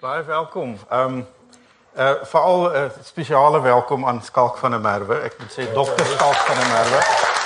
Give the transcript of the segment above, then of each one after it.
Baie welkom. Veral spesiale welkom aan Skalk van der Merwe. Ek moet sê Dr. Skalk van der Merwe.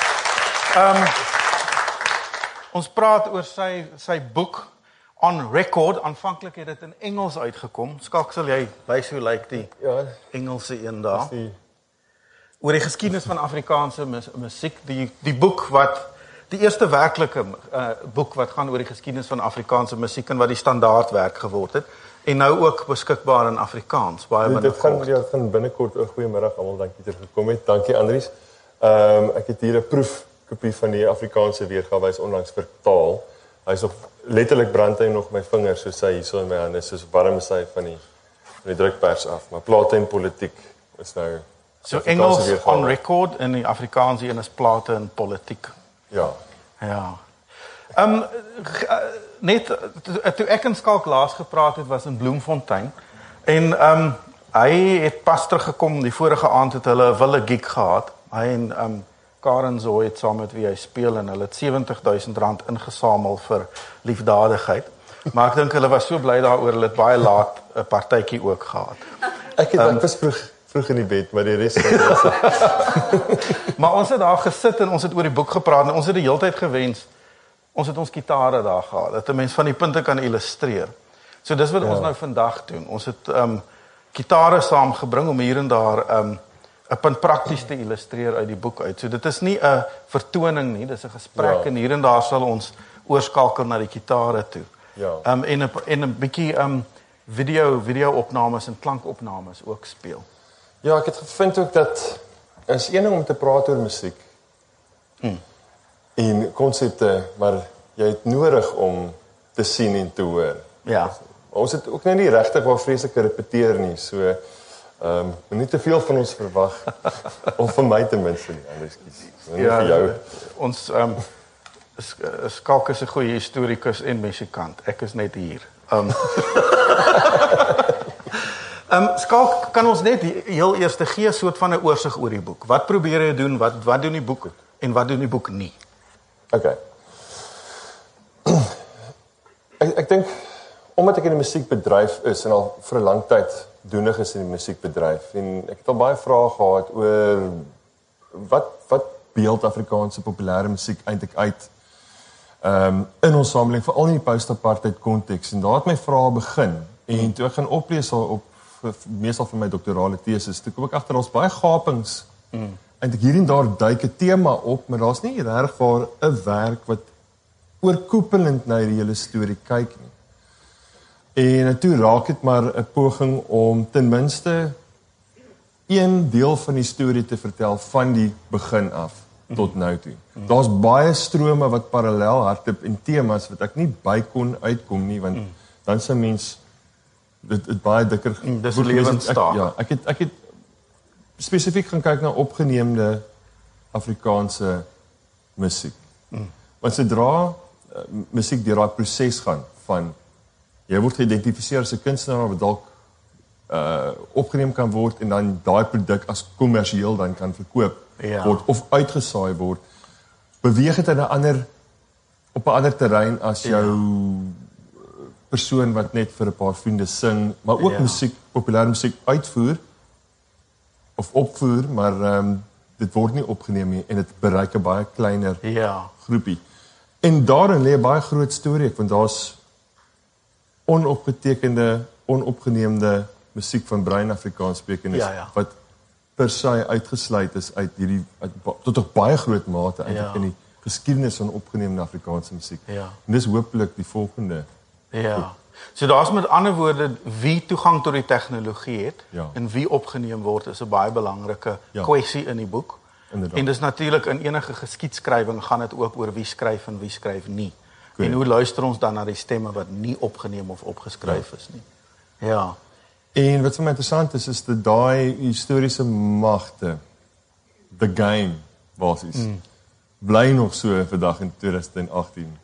Ons praat oor sy boek On Record. Aanvanklik het dit in Engels uitgekom. Skalk, sal jy wys hoe lyk die Engelse een daar? Oor die geskiedenis van Afrikaanse musiek, die boek wat die eerste werklike boek wat gaan oor die geskiedenis van Afrikaanse musiek en wat die standaardwerk geword het en nou ook beskikbaar in Afrikaans. Baie binnekort. Dit gaan binnekort. Goeiemiddag almal, dankie dat jy gekom het. Dankie Andries. Ek het hier 'n proefkopie van die Afrikaanse weergawe, hy's onlangs vertaal. Hy's nog letterlik brand hy nog my vingers soos hy hierso in my hande, soos warm is hy van die drukpers af. Maar plate en politiek is nou so Engels On Record en die Afrikaanse een is plate en politiek. Ja. Net toe ek en Skalk laas gepraat het was in Bloemfontein en hy het pas teruggekom die vorige aand het hulle 'n wille gig gehad. Hy en Karen Zoe het saam met wie hy speel en hulle het R70,000 ingesamel vir liefdadigheid. Maar ek dink hulle was so bly daaroor, hulle het baie laat 'n partytjie ook gehad. Ek was vroeg in die bed, maar die res Maar ons het daar gesit en ons het oor die boek gepraat en ons het die hele tyd gewens ons het ons gitare daar gehad, dat 'n mens van die punte kan illustreer. So dis wat ons nou vandag doen. Ons het gitare saamgebring om hier en daar 'n punt prakties te illustreer uit die boek uit. So dit is nie 'n vertoning nie, dis 'n gesprek en hier en daar sal ons oorskakel na die gitare toe. En 'n bietjie video-opnames en klankopnames ook speel. Ja, ek het gevind ook dat is een ding om te praat oor musiek. En konsepte, maar jy het nodig om te sien en te hoor. Ja. Ons het ook nie regtig waar vreeslik repeteer nie, so nie te veel van ons verwag of van my ten minste nie, ekskuus. Ja, vir jou. Ons Skalk is 'n goeie historikus en musikant. Ek is net hier. Skalk, kan ons net heel eers gee 'n soort van 'n oorsig oor die boek. Wat probeer jy doen? Wat doen die boek en wat doen die boek nie? Okay. Ek dink omdat ek in die musiekbedryf is en al vir 'n lang tyd doenig is in die musiekbedryf en ek het al baie vrae gehad oor wat beeld Afrikaanse populêre musiek eintlik uit in ons samelewing, veral in die post-apartheid konteks, en daar het my vrae begin en toe ek gaan oplees op meestal vir my doktorale tesis, toe kom ek agter ons baie gapings eintlik hier en daar duik 'n tema op, maar daar's nie regtig waar 'n werk wat oorkoepelend na die hele storie kyk nie. En toe raak dit maar 'n poging om ten minste een deel van die storie te vertel van die begin af tot nou toe. Daar's baie strome wat parallel hardloop en temas wat ek nie by kon uitkom nie, want dan sou mens dit baie dikker dis lewensstaak. Ja, ek het spesifiek gaan kyk na opgeneemde Afrikaanse musiek. Want sodra musiek deur daai proses gaan van jy word geïdentifiseer as 'n kunstenaar wat dalk opgeneem kan word en dan daai produk as kommersieel dan kan verkoop word of uitgesaai word, beweeg dit in 'n ander op 'n ander terrein as jou persoon wat net vir 'n paar vriende sing, maar ook musiek, populêre musiek uitvoer of opvoer, maar dit word nie opgeneem nie en dit bereik 'n baie kleiner groepie. En daarin lê 'n baie groot storie, want daar's onopgetekende, onopgeneemde musiek van bruin Afrikaans sprekendes wat per se uitgesluit is uit hierdie tot 'n baie groot mate eintlik in die geskiedenis van opgeneemde Afrikaanse musiek. En dis hopelik die volgende. So daar's met ander woorde wie toegang tot die tegnologie het en wie opgeneem word is 'n baie belangrike kwessie in die boek. En dis natuurlik in enige geskiedskrywing gaan dit ook oor wie skryf en wie skryf nie. En hoe luister ons dan na die stemme wat nie opgeneem of opgeskryf is nie. En wat vir my interessant is dat daai historiese magte, the game basies, bly nog so vandag in 2018.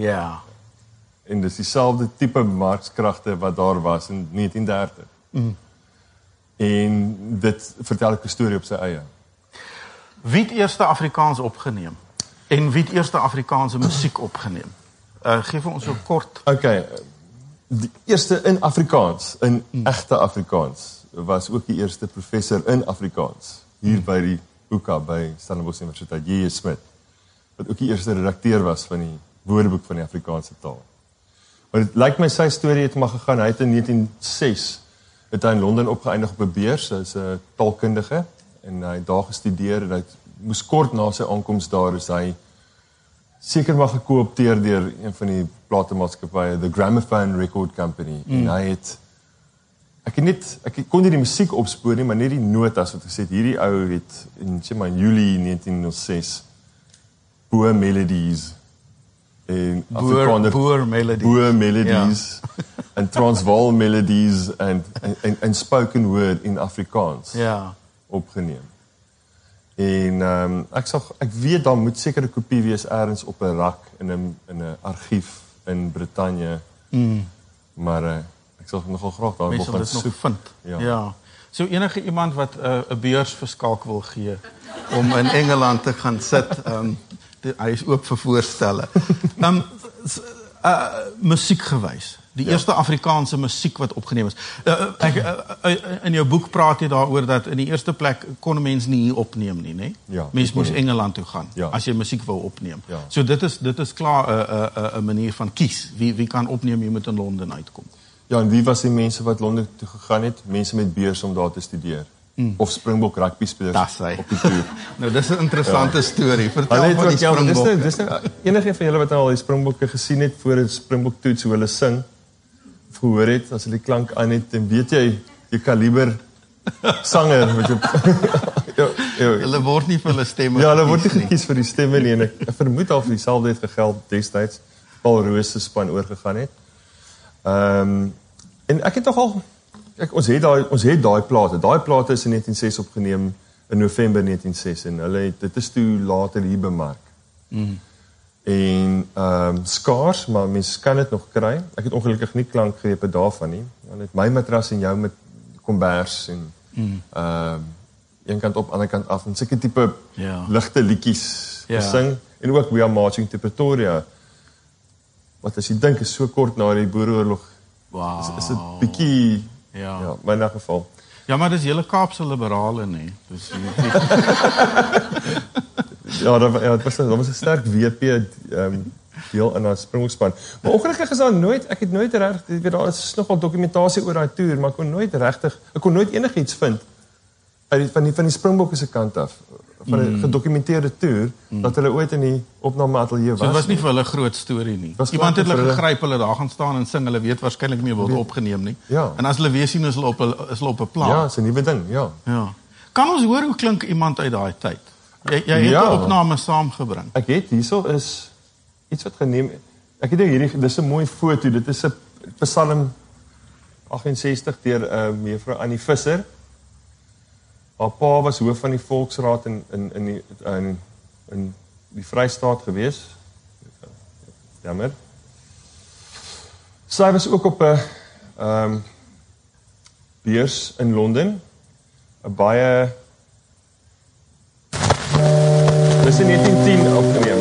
En dis dieselfde tipe markskragte wat daar was in 1930. En dit vertel ek 'n storie op sy eie. Wie het eerste Afrikaans opgeneem? En wie het eerste Afrikaanse musiek opgeneem? Geef ons so kort. Okay. die eerste in Afrikaans, in egte Afrikaans, was ook die eerste professor in Afrikaans, hier by die UCA, by Stellenbosch Universiteit, J.J. Smit, wat ook die eerste redakteur was van die woordeboek van die Afrikaanse taal. Maar het lyk my sy storie het maar gegaan, hy het in 1906, het hy in Londen opgeëindig op 'n beurs, hy is 'n taalkundige, en hy het daar gestudeer, en hy moes kort na sy aankoms daar, is hy seker maar gekoopteer deur een van die platemaatskappye, the Gramophone Record Company, en hy het, ek kon nie die musiek opspoor nie, maar net die notas wat gesê het, hierdie ou het in Julie 1906 Boer Melodies en Boer Melodies en Transvaal Melodies en spoken word in Afrikaans opgeneem. En ek weet daar moet seker 'n kopie wees ergens op 'n rak in 'n argief in Brittanje. Maar ek sal nogal graag daar wil gaan soek. Vind. Ja. So enige iemand wat 'n beurs vir Skalk wil gee om in Engeland te gaan sit, hy is oop vir voorstelle. Musiek gewys. Die eerste Afrikaanse musiek wat opgeneem is. In jou boek praat jy daaroor dat in die eerste plek kon 'n mens nie hier opneem nie, né? Ja, mens moes Engeland toe gaan as jy musiek wou opneem. Ja. So dit is klaar 'n manier van kies. Wie kan opneem, jy moet in Londen uitkom. Ja, en wie was die mense wat Londen toe gegaan het? Mense met beurs om daar te studeer. Of Springbok rugby spelers op die toer. Nou, dis 'n interessante storie. Vertel van die Springbok. Dis enige van julle wat al die Springbokke gesien het voor 'n Springbok toets hoe hulle sing, of gehoor het, as hulle die klank aan het, en weet jy kaliber sanger met hulle word nie vir hulle stemme Ja, hulle word nie gekies vir die stemme nie, en ek vermoed al vir dieselfde het gegeld destyds, Paul Roos se span oorgegaan het. En ek het nogal, ons het daai plate. Daai plate is in 1906 opgeneem in November 1906 en dit is toe later hier bemark. En skaars, maar mens kan dit nog kry. Ek het ongelukkig nie klankgrepe daarvan nie. Want het my matras en jou met kombers en een kant op, ander kant af en sulke tipe ligte liedjies gesing en ook We Are Marching to Pretoria. Wat as jy dink is so kort na die Boereoorlog. Is 'n bietjie maar in 'n geval. Ja, maar dis hele Kaapse liberale, nee. Dus dit was 'n sterk WP deel in haar Springbokspan. Maar ongelukkig is daar nooit, ek het nooit reg, jy weet daar is nogal dokumentasie oor daai toer, maar ek kon nooit enigiets vind van die Springbokke se kant af van 'n gedokumenteerde toer dat hulle ooit in die opnameateljee was. So dit was nie vir hulle groot storie nie. Iemand het hulle gegryp, hulle daar gaan staan en sing, hulle weet waarskynlik nie word opgeneem nie. Ja. En as hulle weer sien is hulle op 'n plan. Ja, dis 'n nuwe ding, ja. Kan ons hoor hoe klink iemand uit daai tyd? Jy het 'n opname saamgebring. Ek het hierso is iets wat geneem. Ek het hierdie, dis 'n mooi foto. Dit is 'n Psalm 68 deur mevrou Annie Visser. Haar pa was hoof van die Volksraad in die Vrystaat gewees. Jammer. Sy was ook op 'n beurs in Londen. 'n baie dis in 1910 opgeneem.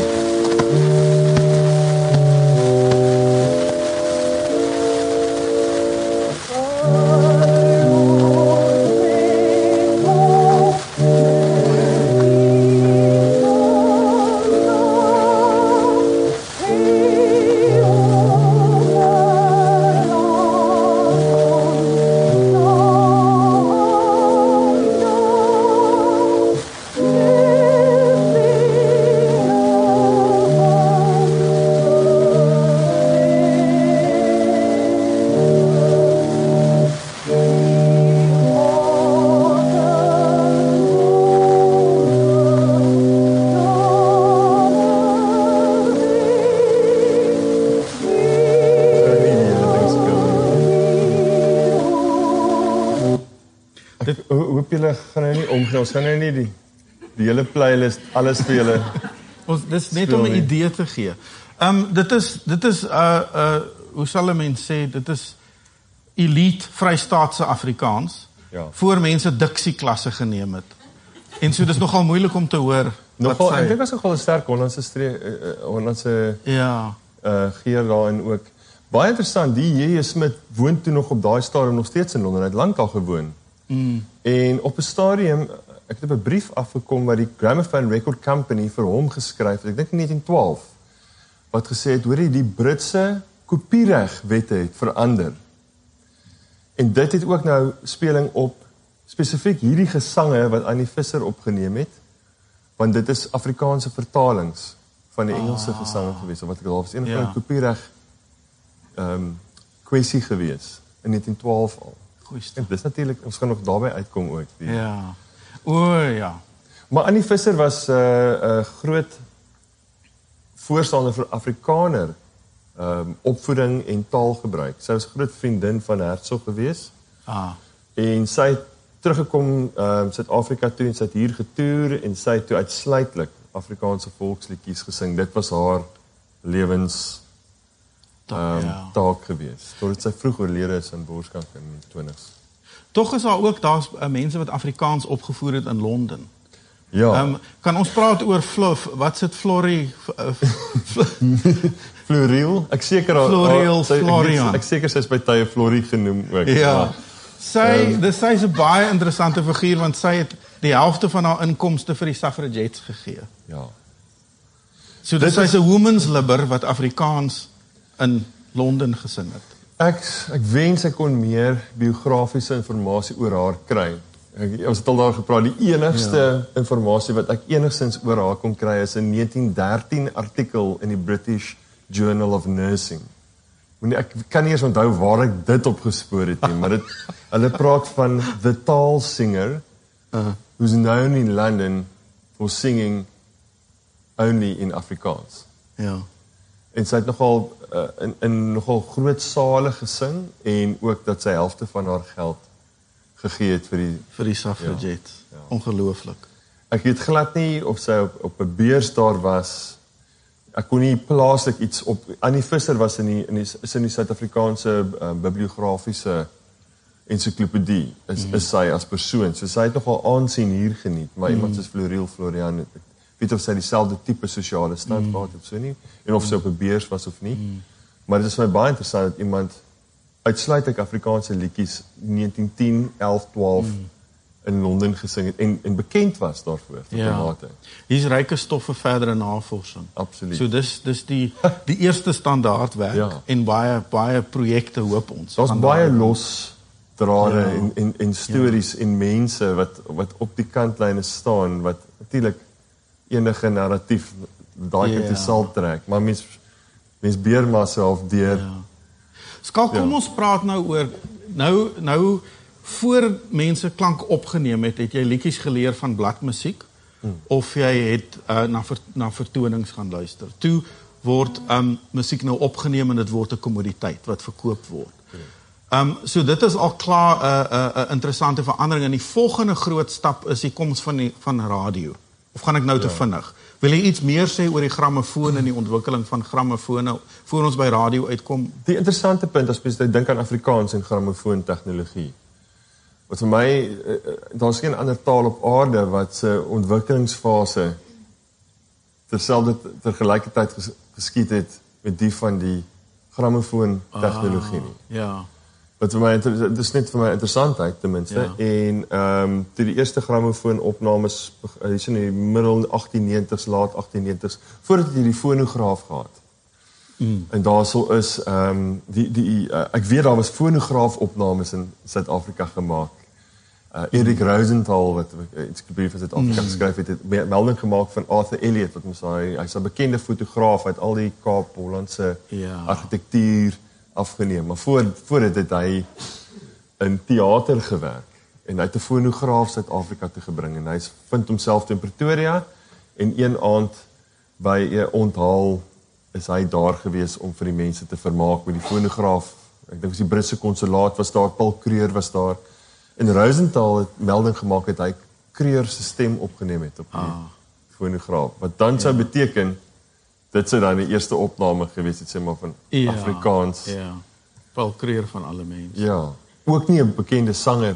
Ons gaan nou nie die hele playlist, alles vir julle. Dis net om 'n idee te gee. Dit is hoe sal 'n mens sê, dit is elite Vrystaatse Afrikaans, voor mense diksieklasse geneem het. En so dis nogal moeilik om te hoor. Ek dink was nogal 'n sterk Hollandse geer daarin ook. Baie interessant, die J.J. Smith woon toe nog op daai stadium nog steeds in Londen, hy het lank al gewoon. En op 'n stadium, ek het 'n brief afgekom wat die Gramophone Record Company vir hom geskryf het, ek dink in 1912, wat gesê het, hoor jy, die Britse kopieregwette het verander. En dit het ook nou speling op spesifiek hierdie gesange wat Annie Visser opgeneem het, want dit is Afrikaanse vertalings van die Engelse gesange gewees, of wat ek al was, een van die kopiereg kwessie gewees, in 1912 al. En dis natuurlik, ons gaan nog daarby uitkom ook. Ja. Ja. Maar Annie Visser was 'n groot voorstander vir Afrikaner opvoeding en taalgebruik. Sy was 'n groot vriendin van Hertzog gewees. En sy het teruggekom Suid-Afrika toe en sy het hier getoer en sy het toe uitsluitlik Afrikaanse volksliedjies gesing. Dit was haar lewens taak gewees. Totdat sy vroeg oorlede is in borskanker in die 20's. Tog is daar ook daar's mense wat Afrikaans opgevoer het in Londen. Ja. Kan ons praat oor wat sit Florie Floriel? Ek seker Florian. Ek seker sy is by tye Florie genoem ook. Ja. Sy's 'n baie interessante figuur want sy het die helfte van haar inkomste vir die suffragettes gegee. Ja. So dis sy's 'n women's libber wat Afrikaans in Londen gesing het. Ek wens ek kon meer biografiese inligting oor haar kry. Ons het al daar gepraat, die enigste inligting wat ek enigstens oor haar kon kry is 'n 1913 artikel in die British Journal of Nursing. Ek kan nie eens onthou waar ek dit opgespoor het nie, maar hulle praat van the tall singer who's known in London for singing only in Afrikaans. Ja. En sy het nogal in nogal groot sale gesing en ook dat sy helfte van haar geld gegee het vir die suffragettes. Ja. Ongelooflik. Ek weet glad nie of sy op 'n beurs daar was. Ek kon nie plaaslik iets op. Annie Visser was in die Suid-Afrikaanse bibliografiese ensiklopedie. Is sy as persoon. So sy het nogal aansien hier geniet, maar iemand soos Florian, ek weet of sy dieselfde tipe sosiale stand gehad het of so nie, en of sy op 'n beurs was of nie. Maar dit is vir my baie interessant dat iemand uitsluitlik Afrikaanse liedjies 1910, 11, 12 in Londen gesing het en bekend was daarvoor. Ja. Hier's ryke stof vir verdere navorsing. Absoluut. So dis die eerste standaardwerk en baie projekte hoop ons. Daar's baie los drade en stories en mense wat op die kantlyne staan wat natuurlik enige narratief daai kant sal trek, maar mens beer maar self deur. Skalk, kom ons praat nou oor nou voor mense klank opgeneem het jy liedjies geleer van bladmusiek of jy het na vertonings gaan luister. Toe word musiek nou opgeneem en dit word 'n kommoditeit wat verkoop word. So dit is al klaar 'n interessante verandering en die volgende groot stap is die koms van radio. Of gaan ek nou te vinnig? Wil jy iets meer sê oor die grammofoon en die ontwikkeling van grammofone voor ons by radio uitkom? Die interessante punt as jy dink aan Afrikaans en grammofoon tegnologie. Wat vir my, daar's geen ander taal op aarde wat se ontwikkelingsfase tergelykertyd geskied het met die van die grammofoon tegnologie nie. Ja. Wat vir my, dit is net vir my interessantheid ten minste. En toe die eerste grammofoon opnames is in die middel 1890s, laat 1890s, voordat jy die fonograaf gehad. En daarso is ek weet daar was fonograaf opnames in Suid-Afrika gemaak. Erik Rosenthal wat iets brief in Suid-Afrika geskryf het melding gemaak van Arthur Elliot wat hy's 'n bekende fotograaf uit al die Kaap-Hollandse argitektuur afgeneem, maar voor dit het hy in teater gewerk en hy het 'n fonograaf Suid-Afrika toe gebring en hy vind homself in Pretoria en een aand by 'n onthaal is hy daar gewees om vir die mense te vermaak met die fonograaf. Ek dink die Britse konsulaat was daar, Paul Kreur was daar en Rosenthal het melding gemaak dat hy Kreur se stem opgeneem het op die fonograaf, wat dan sou beteken dit sou dan die eerste opname gewees het, sê maar van Afrikaans. Ja, Paul Kreur van alle mense. Ja, ook nie 'n bekende sanger.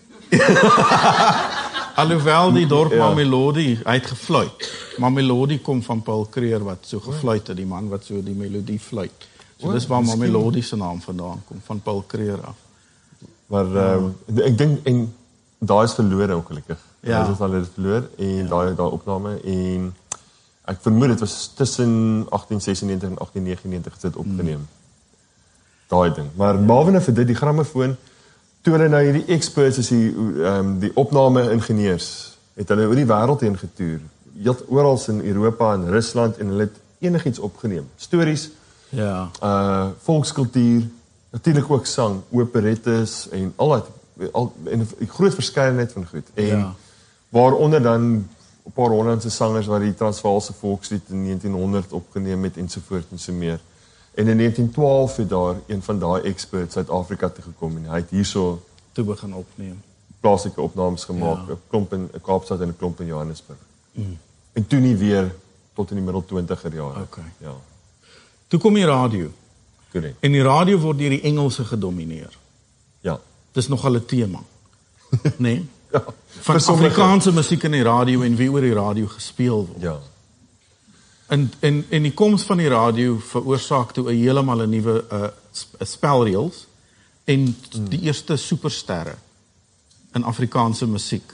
Alhoewel die dorp Mamelodi, hy het gefluit. Mamelodi kom van Paul Kreur wat so gefluit het, die man wat so die melodie fluit. So dis waar my melodiese naam vandaan kom, van Paul Creer af. Maar ek dink en daai is verlore ongelukkig. Ja. Dit is al verloor en daai opname en ek vermoed dit was tussen 1896 en 1899 dit opgeneem. Daai ding. Maar behalwe vir dit die grammofoon, toe hulle nou hierdie experts is die opname ingenieurs het hulle oor die wêreld heen getoer. Oral in Europa en Rusland en hulle het enigiets opgeneem. Stories, volkskultuur, natuurlik ook sang, operettes en en 'n groot verskeidenheid van goed. En waaronder dan 'n paar Hollandse sangers wat die Transvaalse volkslied in 1900 opgeneem het ensovoorts en so meer. En in 1912 het daar een van daai experts Suid-Afrika toe gekom en hy het hierso toe begin opneem. Plaaslike opnames gemaak, 'n klomp in Kaapstad en 'n klomp in Johannesburg. En toe nie weer tot in die middel 20er jare. Okay. Ja. Toe kom die radio. Correct. En die radio word deur die Engelse gedomineer. Ja. Dis nogal 'n tema. Nee? Ja. Van Afrikaanse musiek in die radio en wie oor die radio gespeel word. Ja. En die koms van die radio veroorsaak toe 'n heeltemal 'n nuwe spelreëls en die eerste supersterre in Afrikaanse musiek.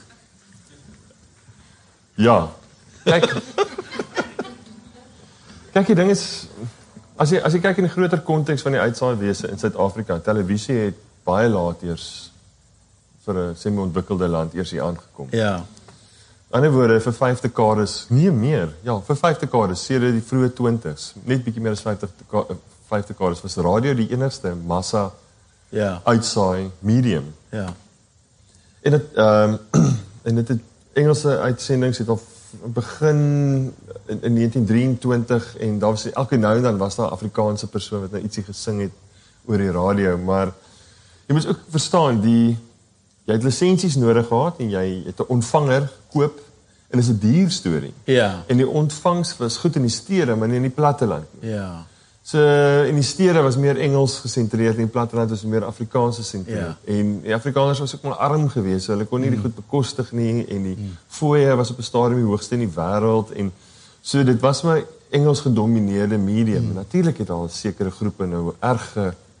Ja. Kyk, die ding is as jy kyk in die groter konteks van die uitsaaiwese in Suid-Afrika, televisie het baie laat eers vir 'n semi-ontwikkelde land eers hier aangekom. Ja. In ander woorde, vir 5 dekades, nie meer. Ja, vir 5 dekades, sedert die vroeë 20s, net bietjie meer as 5 dekades was radio die enigste massa uitsaai medium. Ja. En dit het Engelse uitsendings het al begin in 1923 en daar was elke nou en dan was daar 'n Afrikaanse persoon wat nou ietsie gesing het oor die radio, maar jy moet ook verstaan jy het lisensies nodig gehad en jy het 'n ontvanger koop en dit is 'n duur storie. Ja. En die ontvangs was goed in die stede, maar nie in die platteland nie. Ja. So in die stede was meer Engels gesentreerd en die platteland was meer Afrikaans gesentreerd. Ja. En die Afrikaners was ook maar arm geweest, so hulle kon nie die goed bekostig nie en die fooie was op 'n stadium die hoogste in die wêreld en so dit was maar Engels gedomeineerde medium. Natuurlik het al sekere groepe nou erg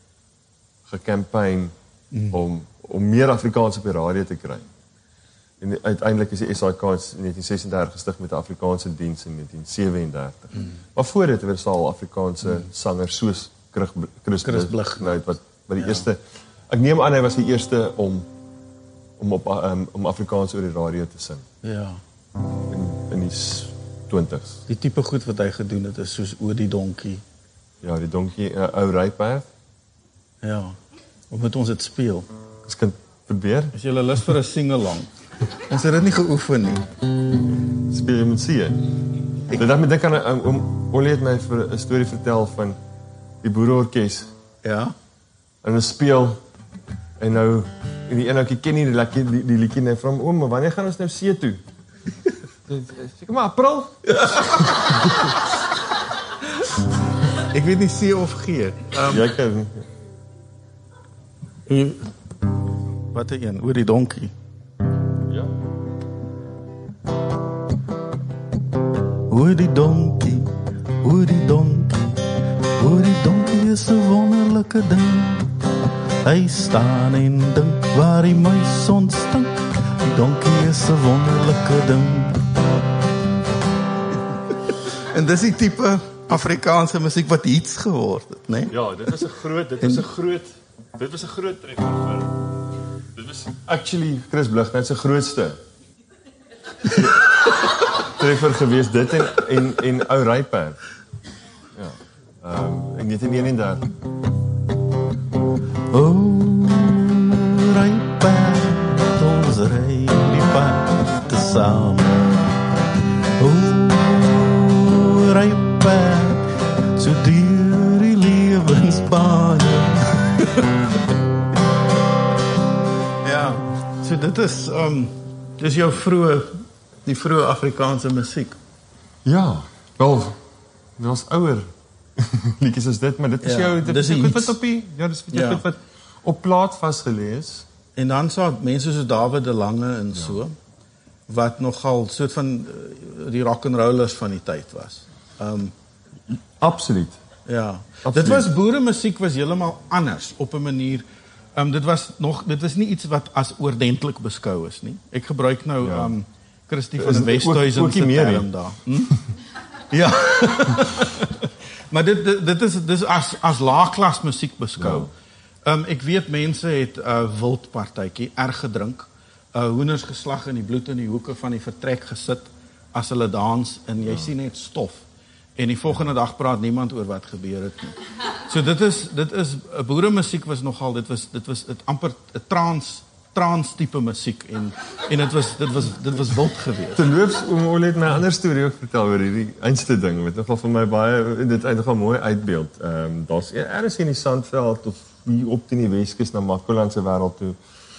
gekampanje om meer Afrikaans op die radio te kry. En uiteindelik is die SAK in 1936 gestig met 'n Afrikaanse diens in 1937. Maar voor dit was al Afrikaanse sangers soos Chris Blighnout wat die eerste, ek neem aan hy was die eerste om Afrikaans oor die radio te sing. Ja. In die 20s. Die tipe goed wat hy gedoen het is soos oor die donkie. Ja, die donkie, ou ryperd. Ja. Hoe moet ons dit speel? Ons kan probeer. As jy lus vir 'n sing-along. Ons het dit nie geoefen nie. Speel jy met see? Ek dink aan Ollie het my vir 'n storie vertel van die boereorkes. Ja. En hulle speel en nou en die een ouetjie ken nie die liedjie net van oom, maar wanneer gaan ons nou see toe? Seker maar April. Ek weet nie C of G. Jy kan wat 'n een oor die donkie. Ja. Oor die donkie, oor die donkie, oor die donkie is 'n wonderlike ding. Hy staan en dink waar die muis ontstink. Die donkie is 'n wonderlike ding. En dis die tipe Afrikaanse musiek wat hits geword het, né? Ja, dit was 'n groot treffer vir. Dit was actually Chris Blighnout se grootste treffer geweest, dit en ou ryperd. Ja. In 1931. Ryperd, ons ry die pad tesame. Ryperd, so duur die lewensbane. Ja, so dit is dis jou die vroeë Afrikaanse musiek. Ja, wel, dit was ouer liedjies as dit, maar dit is jou dit is goed wat op die dis goed wat op plaat vasgelees. En dan so mense soos David de Lange en so wat nogal soort van die rock and rollers van die tyd was. Absoluut. Ja. Dit was boeremusiek was heeltemal anders op 'n manier. Dit was nie iets wat as oordentlik beskou is nie. Ek gebruik nou Christie van der Westhuizen se term daar. Ja. Maar dit is as laagklas musiek beskou. Ek weet mense het wildpartytjie erg gedrink, hoenders geslag in die bloed in die hoeke van die vertrek gesit as hulle dans en jy sien net stof. En die volgende dag praat niemand oor wat gebeur het nie. So dit is boeremusiek was nogal dit was amper 'n trans tipe musiek en dit was wild geweest. Terloops Oom het my 'n ander storie ook vertel oor hierdie einste ding wat nogal vir my baie dit eintlik mooi uitbeeld. Daar's ergens in die Sandveld of hier op in die Weskus na Makoland se wêreld toe.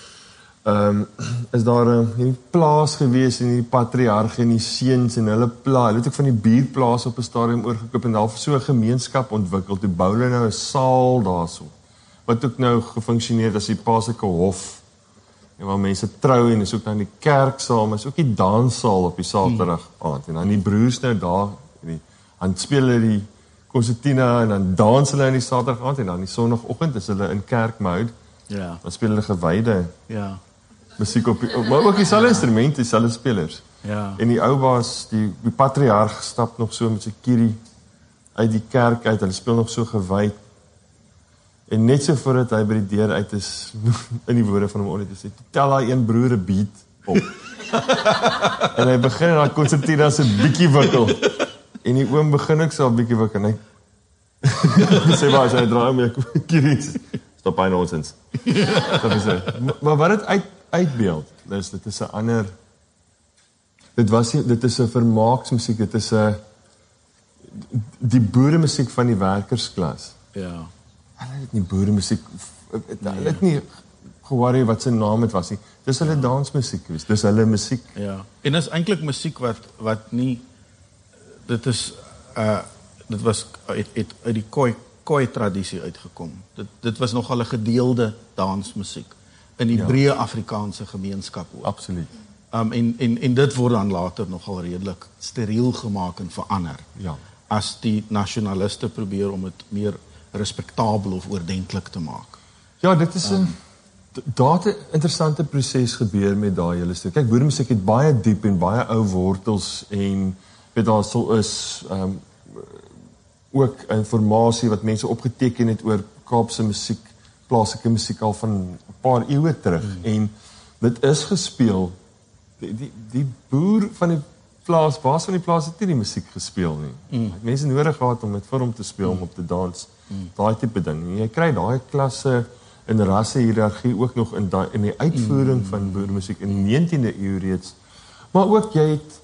Is daar 'n plaas gewees en die patriarg en die seuns en hulle hulle het ook van die buurplaas op 'n stadium oorgekoop en daar so 'n gemeenskap ontwikkel. Toe bou hulle nou 'n saal daarso. Wat ook nou gefunksioneer het as die paslike hof. En waar mense trou en is ook dan die kerksaal, maar is ook die danssaal op die Saterdag aand. En dan die broers nou daar, dan speel hulle die konsertina en dan dans hulle in die Saterdag aand en dan die Sondagoggend is hulle in kerkmode. Ja. Dan speel hulle gewyde. Ja. Musiek op maar ook dieselfde instrumente, dieselfde spelers. Ja. En die ou baas, die patriarg stap nog so met sy kierie uit die kerk uit. Hulle speel nog so gewyd. En net so voordat hy by die deur uit is, in die woorde van hom onder te sê, tel daai een broer 'n beat op. En hy begin en daai konsertina se bietjie wikkel. En die oom begin ook so 'n bietjie wikkel en hy sê maar as hy draai met kieries. Stop by nonsens. Maar wat dit uitbeeld, dit is 'n ander dit is 'n vermaaksmusiek, dit is 'n die boeremusiek van die werkersklas. Ja. Hulle het nie boeremusiek, hulle het nie geworry wat sy naam het was nie. Dis hulle dansmusiek gewees, dis hulle musiek. Ja. En dis eintlik musiek wat nie dit is dit was uit die Khoi tradisie uitgekom. Dit was nogal 'n gedeelde dansmusiek in die breë Afrikaanse gemeenskap ook. Absoluut. En dit word dan later nogal redelik steriel gemaak en verander. Ja. As die nasionaliste probeer om dit meer respektabel of oordentlik te maak. Ja, dit is daar het 'n interessante proses gebeur met daai hele stuk. Kyk, boeremusiek het baie diep en baie ou wortels en weet daar sou is ook informasie wat mense opgeteken het oor Kaapse musiek, plaaslike musiek al van 'n paar eeue terug en dit is gespeel. Die boer van die plaas, baas van die plaas het nie die musiek gespeel nie. Mense nodig gehad om dit vir hom te speel, om op te dans. Daai tipe ding. En jy kry daai klasse in rasse hiërargie ook nog in die uitvoering van boermusiek in die 19de eeu reeds. Maar ook jy het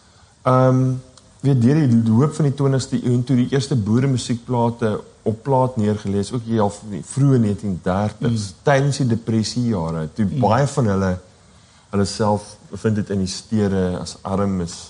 weet deur die loop van die 20ste eeu toe die eerste boeremusiekplate op plaat neergelees, ook hier al die vroeë 1930s, tydens die depressiejare, toe baie van hulle self bevind het in die stede as arm is.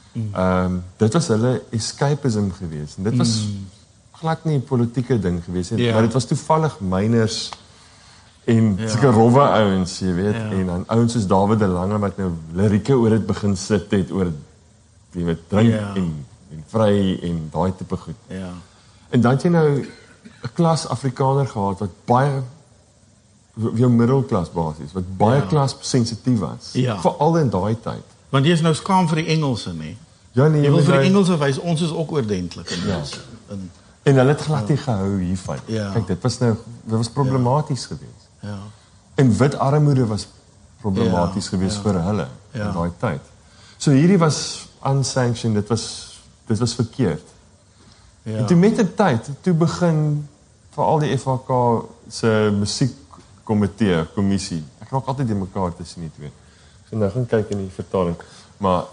Dit was hulle escapism geweest. En dit was glad nie 'n politieke ding geweest nie, maar dit was toevallig myners en sulke rowwe ouens, jy weet, en dan ouens soos David de Lange wat nou lirieke oor dit begin sit het oor jy weet drink en vry en daai tipe goed. Ja. En dan het jy nou 'n klas Afrikaner gehad wat baie jou middelklas basies, wat baie klas sensitief was. Veral in daai tyd. Want jy is nou skaam vir die Engelse, nê? Ja nee, jy wil vir die Engelse wys ons is ook oordentlik in dit. En hulle het glad nie gehou hiervan. Kyk, dit was problematies geweest. Ja. En wit armoede was problematies geweest vir hulle in daai tyd. So hierdie was unsanctioned, dit was verkeerd. En toe met die tyd, toe begin veral die FHK se musiekkomitee, kommissie. Ek raak altyd in mekaar tussen die twee. So nou gaan kyk in die vertaling. Maar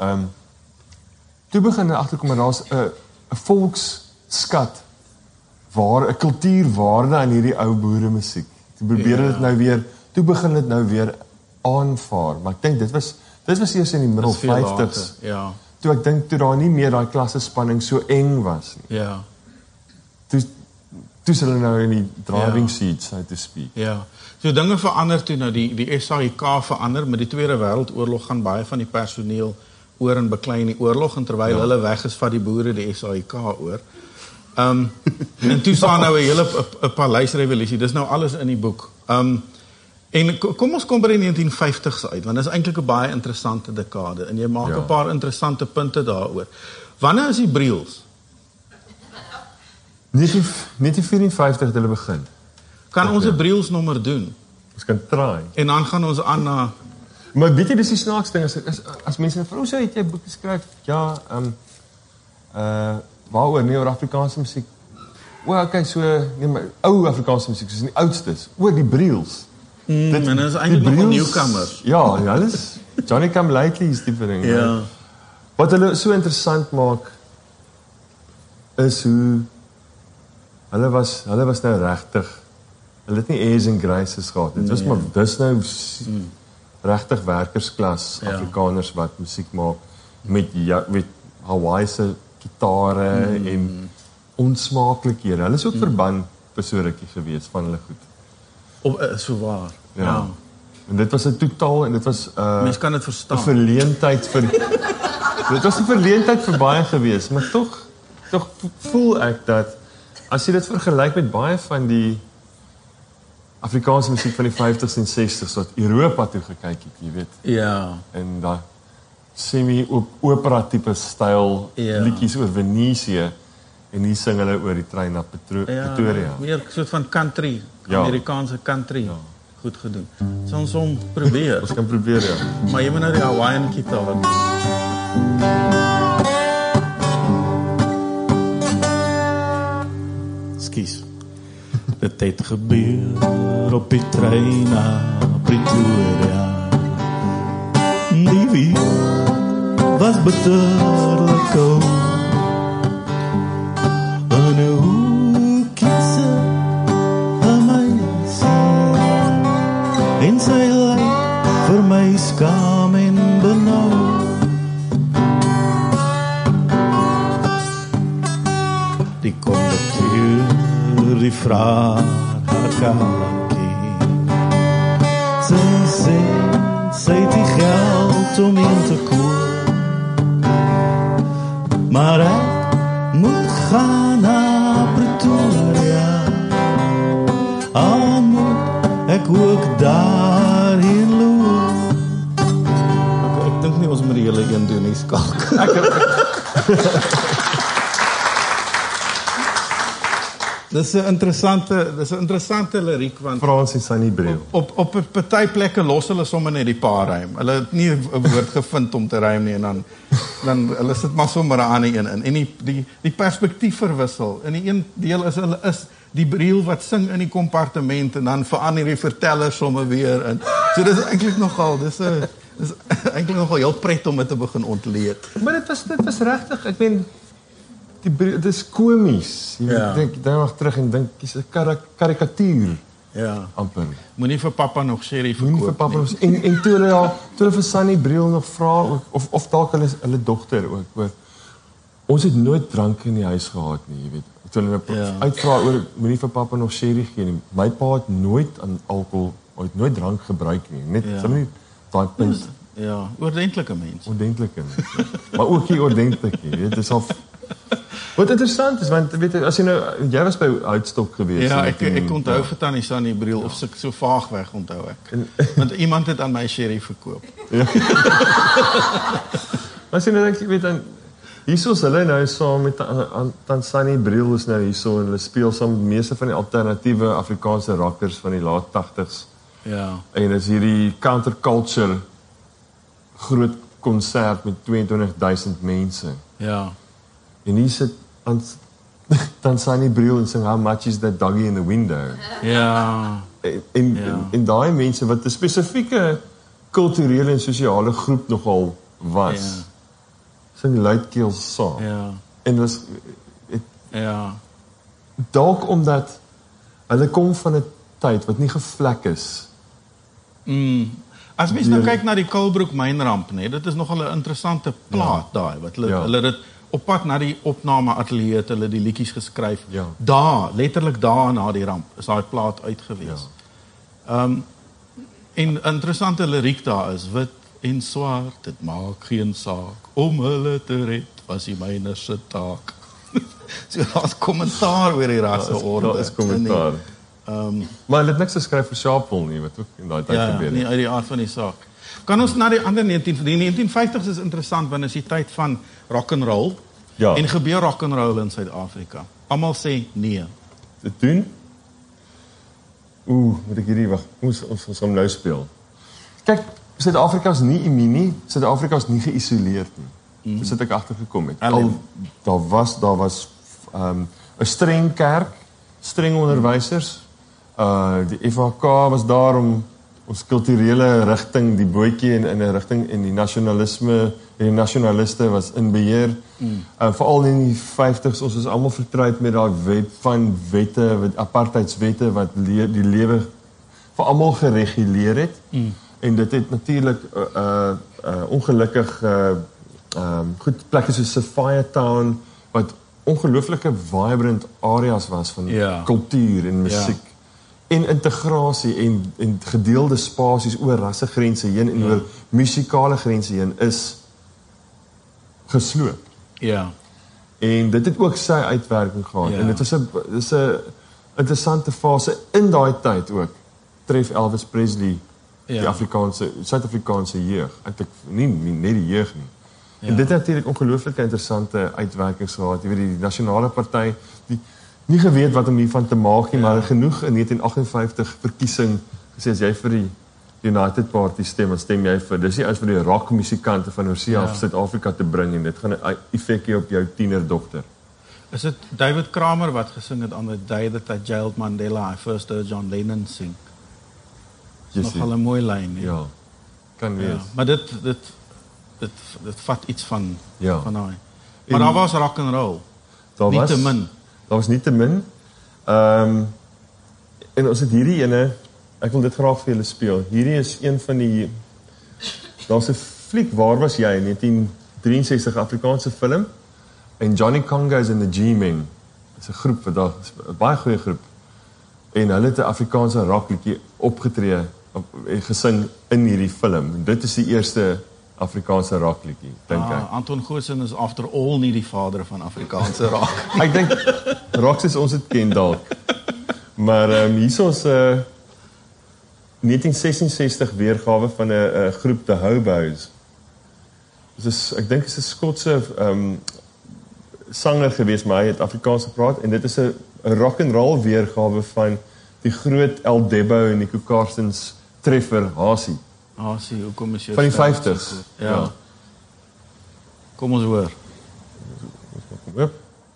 toe begin hulle agterkom maar daar's 'n volksskat waar 'n kultuurwaarde aan hierdie ou boeremusiek. Toe probeer dit nou weer, toe begin dit nou weer aanvaar. Maar ek dink dit was eers in die middel 50s. Ja. Toe ek dink toe daar nie meer daai klassespanning so eng was nie. Ja. Toe hulle nou in die driving seat, so to speak. Ja. So dinge verander toe nou die SAIK verander met die Tweede Wêreldoorlog gaan baie van die personeel oor en beklei in die oorlog en terwyl hulle weg is vat die boere die SAIK oor. En toe staan nou 'n hele 'n paleisrevolusie. Dis nou alles in die boek. En kom ons kom by die 1950s uit, want dit is eintlik 'n baie interessante dekade en jy maak 'n paar interessante punte daaroor. Wanneer is die Briels? 1954 het hulle begin. Kan ons 'n Briels nommer doen? Ons kan try. En dan gaan ons aan na Maar weet jy, dis die snaaks ding, as mense vra, "Hoe het jy 'n boek geskryf?" Ja, waaroor? Nee, oor Afrikaanse musiek. Okay, so, nee, maar ou Afrikaanse musiek, soos die oudstes, oor die Briels. En dit is eintlik nog 'n newcomer. Ja, hulle is Johnny Come Lately is die ding. Ja. Wat hulle so interessant maak is hoe hulle was nou regtig. Hulle het nie airs en graces gehad. Dit was maar dis nou regtig werkersklas Afrikaners wat musiek maak met Hawaiise gitare en onsmaaklikhede. Hulle is ook verband vir so rukkie gewees van hulle goed. So waar. Ja. En dit was 'n totaal en dit was mens kan dit verstaan. 'n verleentheid vir dit was 'n verleentheid vir baie gewees, maar tog voel ek dat as jy dit vergelyk met baie van die Afrikaanse musiek van die 50s en 60s wat Europa toe gekyk het, jy weet. Ja. En daai semi-opera tipe styl liedjies oor Venesië en hier sing hulle oor die trein na Pretoria. Meer soort van country, Amerikaanse country. Ja. Goed gedoen. So ons hom probeer. Ons kan probeer, ja. Maar jy moet nou die Hawaiian gitaar. Skus. Dit het gebeur op die trein na Pretoria. Die wind was bitterlik koud. En 'n hoekie se 'n meisie en sy lyk vir my skaam en benou. Die kondukteur die vraag haar kaartjie. Sy het die geld om in te koop, maar ek moet gaan na Pretoria. Al moet ek ook daarheen loop. Ek dink nie ons moet die hele een doen nie, Skalk. Dis 'n interessante liriek want Frans en Sunny Briel. Op 'n party plekke los hulle sommer net die paar rym. Hulle het nie 'n woord gevind om te rym nie en dan hulle sit maar sommer aan die een in. En die perspektief verwissel. In die een deel is die Briel wat sing in die kompartement en dan verander die verteller sommer weer in. So dis eintlik nogal heel pret om dit te begin ontleed. Maar dit was regtig, ek meen dit is komies. Jy dink dan nog terug en dink dis 'n karikatuur. Ja. Amper. Moenie vir pappa nog sherry verkoop. Moenie vir pappa nog en toe hulle vir Sunny Briel nog vra of dalk hulle dogter ook oor ons het nooit drank in die huis gehad nie, jy weet. Toe hulle uitvra oor moenie vir pappa nog sherry gee nie. My pa het nooit aan alkohol, nooit drank gebruik nie. Net sommer daai punt. Ja, ordentlike mens. Ordentlike mens. Maar ook nie ordentlik nie, weet, dis al wat interessant is, want weet jy, as jy was by Houtstop gewees. Ja, ek onthou vir Tannie Sunny Briel, of so vaag weg onthou ek. Want iemand het aan my sherry verkoop. Ja. Maar sien ek weet dan hierso is hulle nou saam met Tannie Sunny Briel is nou hierso en hulle speel saam met meeste van die alternatiewe Afrikaanse rockers van die laat 80s. Ja. En is hierdie counterculture groot konsert met 22,000 mense. Ja. En hier sit dan Sunny Briel en sing How Much Is That Doggy in the Window. Ja. En daai mense wat 'n spesifieke kulturele en sosiale groep nogal was. Sing luidkeels saam. Ja. En dis dalk omdat hulle kom van 'n tyd wat nie gevlek is. As mens nou kyk na die Kuilbroek mynramp, nee, dit is nogal 'n interessante plaat daai wat hulle dit op pad na die opname ateljee het hulle die liedjies geskryf. Ja. Letterlik daar na die ramp is daai plaat uitgewees. Ja. En interessante liriek daar is wit en swart, dit maak geen saak om hulle te red, was die myner se taak. So daar's kommentaar oor die rasseorde. Daar is kommentaar. Maar hulle het niks geskryf vir Sharpeville nie, wat ook in daai tyd gebeur het. Nee, uit die aard van die saak. Kan ons na die ander 1950s is interessant, want is die tyd van rock and roll. Ja. En gebeur rock and roll in Suid-Afrika. Almal sê nee. Dit doen? Moet ek hierdie wag. Ons gaan nou speel. Kyk, Suid-Afrika is nie immuun nie. Suid-Afrika is nie geïsoleerd nie. Dis wat ek agtergekom het. Daar was 'n streng kerk, streng onderwysers. Die FHK was daar om ons kulturele rigting, die bootjie in 'n rigting en die nasionalisme en die nasionaliste was in beheer. Veral in die 50s, ons is almal vertroud met daai wette, apartheidswette wat die lewe vir almal gereguleer het. En dit het natuurlik ongelukkig goed plekke soos Sophia Town wat ongelooflike vibrant areas was van kultuur en musiek. En integrasie en gedeelde spasies oor rassegrense heen en oor musikale grense heen is gesloop. Ja. En dit het ook sy uitwerking gehad. En dit was 'n interessante fase in daai tyd ook. Tref Elvis Presley die Suid-Afrikaanse jeug. Eintlik nie net die jeug nie. En dit het natuurlik ongelooflike interessante uitwerkings gehad. Jy weet die nasionale party nie geweet wat om hiervan te maak nie, maar genoeg in 1958 verkiesing gesê as jy vir die United Party stem, dan stem jy vir dis nie as vir die rockmusikante van Oorsee af Suid-Afrika te bring en dit gaan 'n effek hê op jou tienerdogter. Is dit David Kramer wat gesing het on the day that I jailed Mandela, I first heard John Lennon sing? Nogal 'n mooi lyn, ja. Kan wees. Maar dit vat iets van daai. Maar daar was rock and roll. Niet te min. Daar was nie te min. En ons het hierdie ene, ek wil dit graag vir julle speel. Hierdie is een van die daar's 'n fliek, Waar was jy, 1963 Afrikaanse film. En Johnny Congo is in the G-Men. Dis 'n groep wat daar 'n baie goeie groep. En hulle het 'n Afrikaanse rockliedjie opgetree en gesing in hierdie film. Dit is die eerste Afrikaanse rockliedjie, dink ek. Anton Goosen is after all nie die vader van Afrikaanse rock. Ek dink rock soos ons dit ken dalk. Maar hier is 1966 weergawe van 'n groep The Hobos. Ek dink dit is 'n Skotse sanger gewees, maar hy het Afrikaans gepraat en dit is 'n rock and roll weergawe van die groot El Debbo en Nico Carstens treffer Hasie. Hasie, hoekom is jy van die 50s? Ja. Kom ons hoor. Kom op.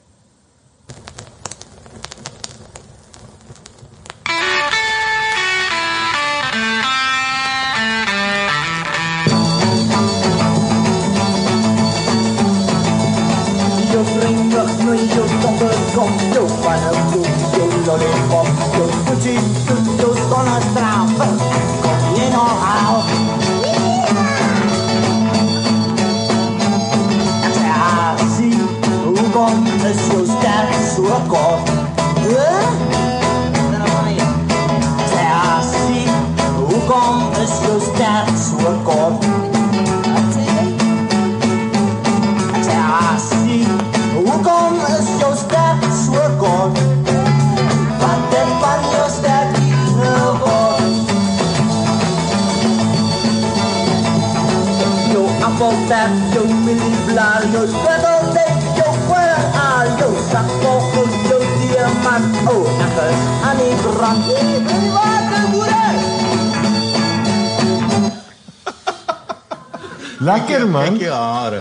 Lekker man. Kyk jou hare.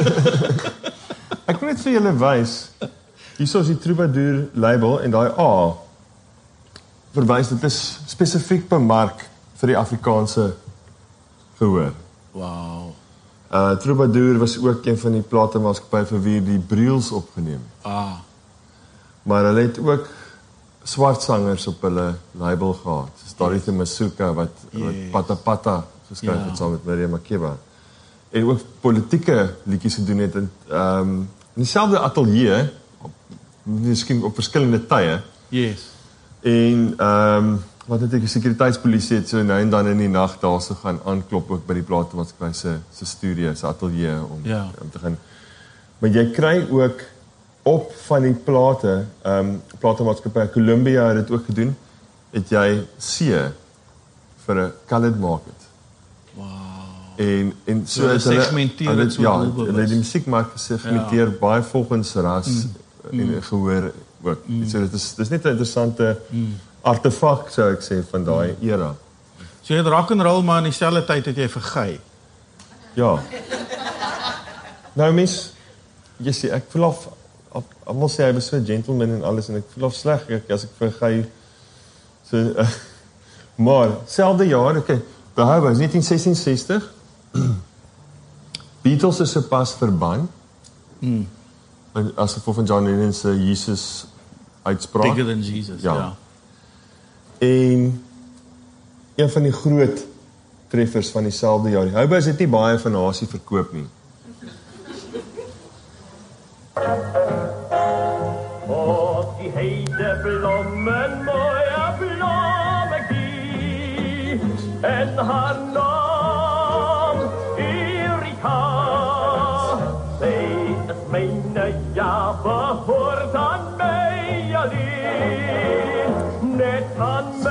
Ek wil net vir julle wys. Hier is die Troubadour label en daai A verwys dit is spesifiek bemark vir die Afrikaanse gehoor. Wow. Troubadour was ook een van die platemaatskappye vir wie die Briels opgeneem. Maar hulle het ook swart sangers op hulle label gehad. Dis Dorothy Masuka wat Pata Pata geskryf het saam met Miriam Makeba. En ook politieke liedjies gedoen het in dieselfde ateljee, miskien op verskillende tye. Yes. En wat het ek die sekuriteitspolisie het so nou en dan in die nag daar so gaan aanklop ook by die platemaatskappy se studio, se ateljee om te gaan. Maar jy kry ook op van die plate, platemaatskappy Columbia het dit ook gedoen, het jy C vir 'n colored market. En so hulle het hulle segmenteer dit so doelbewus. hulle die musiekmark gesegmenteer baie volgens ras en gehoor ook. So dit is net 'n interessante artefak, sou ek sê, van daai era. So jy het rock and roll, maar in dieselfde tyd het jy vergey. Ja. Nou mens, jy sê, ek voel almal sê hy was so 'n gentleman en alles, en ek voel sleg as ek vergey. So, maar, selfde jaar, okay, behou, 1966, Beatles is sopas verban, as gevolg van John Lennon se Jesus uitspraak. Bigger than Jesus, ja. En een van die groot treffers van dieselfde jaar. Houbous het nie baie van Hasie verkoop nie. Op die heide blommen, mooie blommetjie, en haar naam Erika. Sy is myne, ja, behoort aan my alleen, net aan my.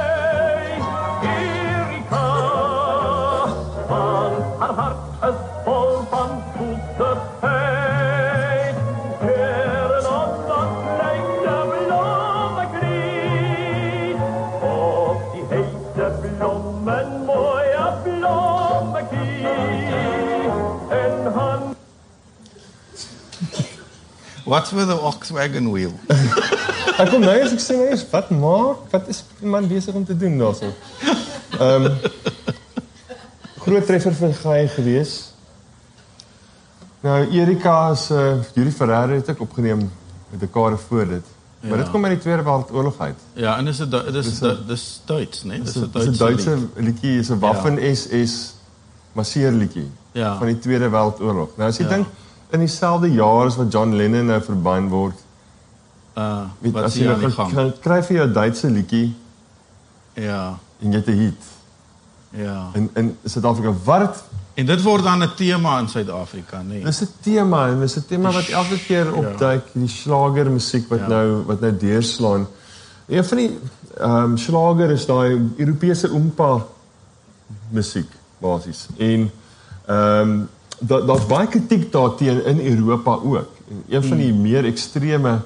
Haar hart is vol van zoeterheid. Heren op dat kleine bloemeklied. Op die heide bloemen, mooie bloemeklied. En hand. What's with the Volkswagen wheel? Ek kom nou eens, ek sê nou eens, wat is die man besig om te doen daarso? Groot treffer van Gaai gewees. Nou, Erika is, Yuri Ferrer het ek opgeneem met dekade voor dit. Maar dit kom uit die Tweede Wêreldoorlog uit. Ja, en dis Duits, nee? Dis 'n Duitse liedjie, is 'n Waffen-SS masseerliedjie van die Tweede Wêreldoorlog. Nou, as jy dink, in dieselfde jaar as wat John Lennon nou verban word, as jy nou kry vir jou Duitse liedjie, en jy het 'n hit. Ja. In Suid-Afrika, en dit word dan 'n tema in Suid-Afrika, nee. Dis 'n tema, en dis 'n tema wat elke keer opduik, die slagermusiek wat nou deurslaan. Een van die slager is daai Europese oompa musiek basies. En daar's baie kritiek daarteen in Europa ook. En een van die meer ekstreme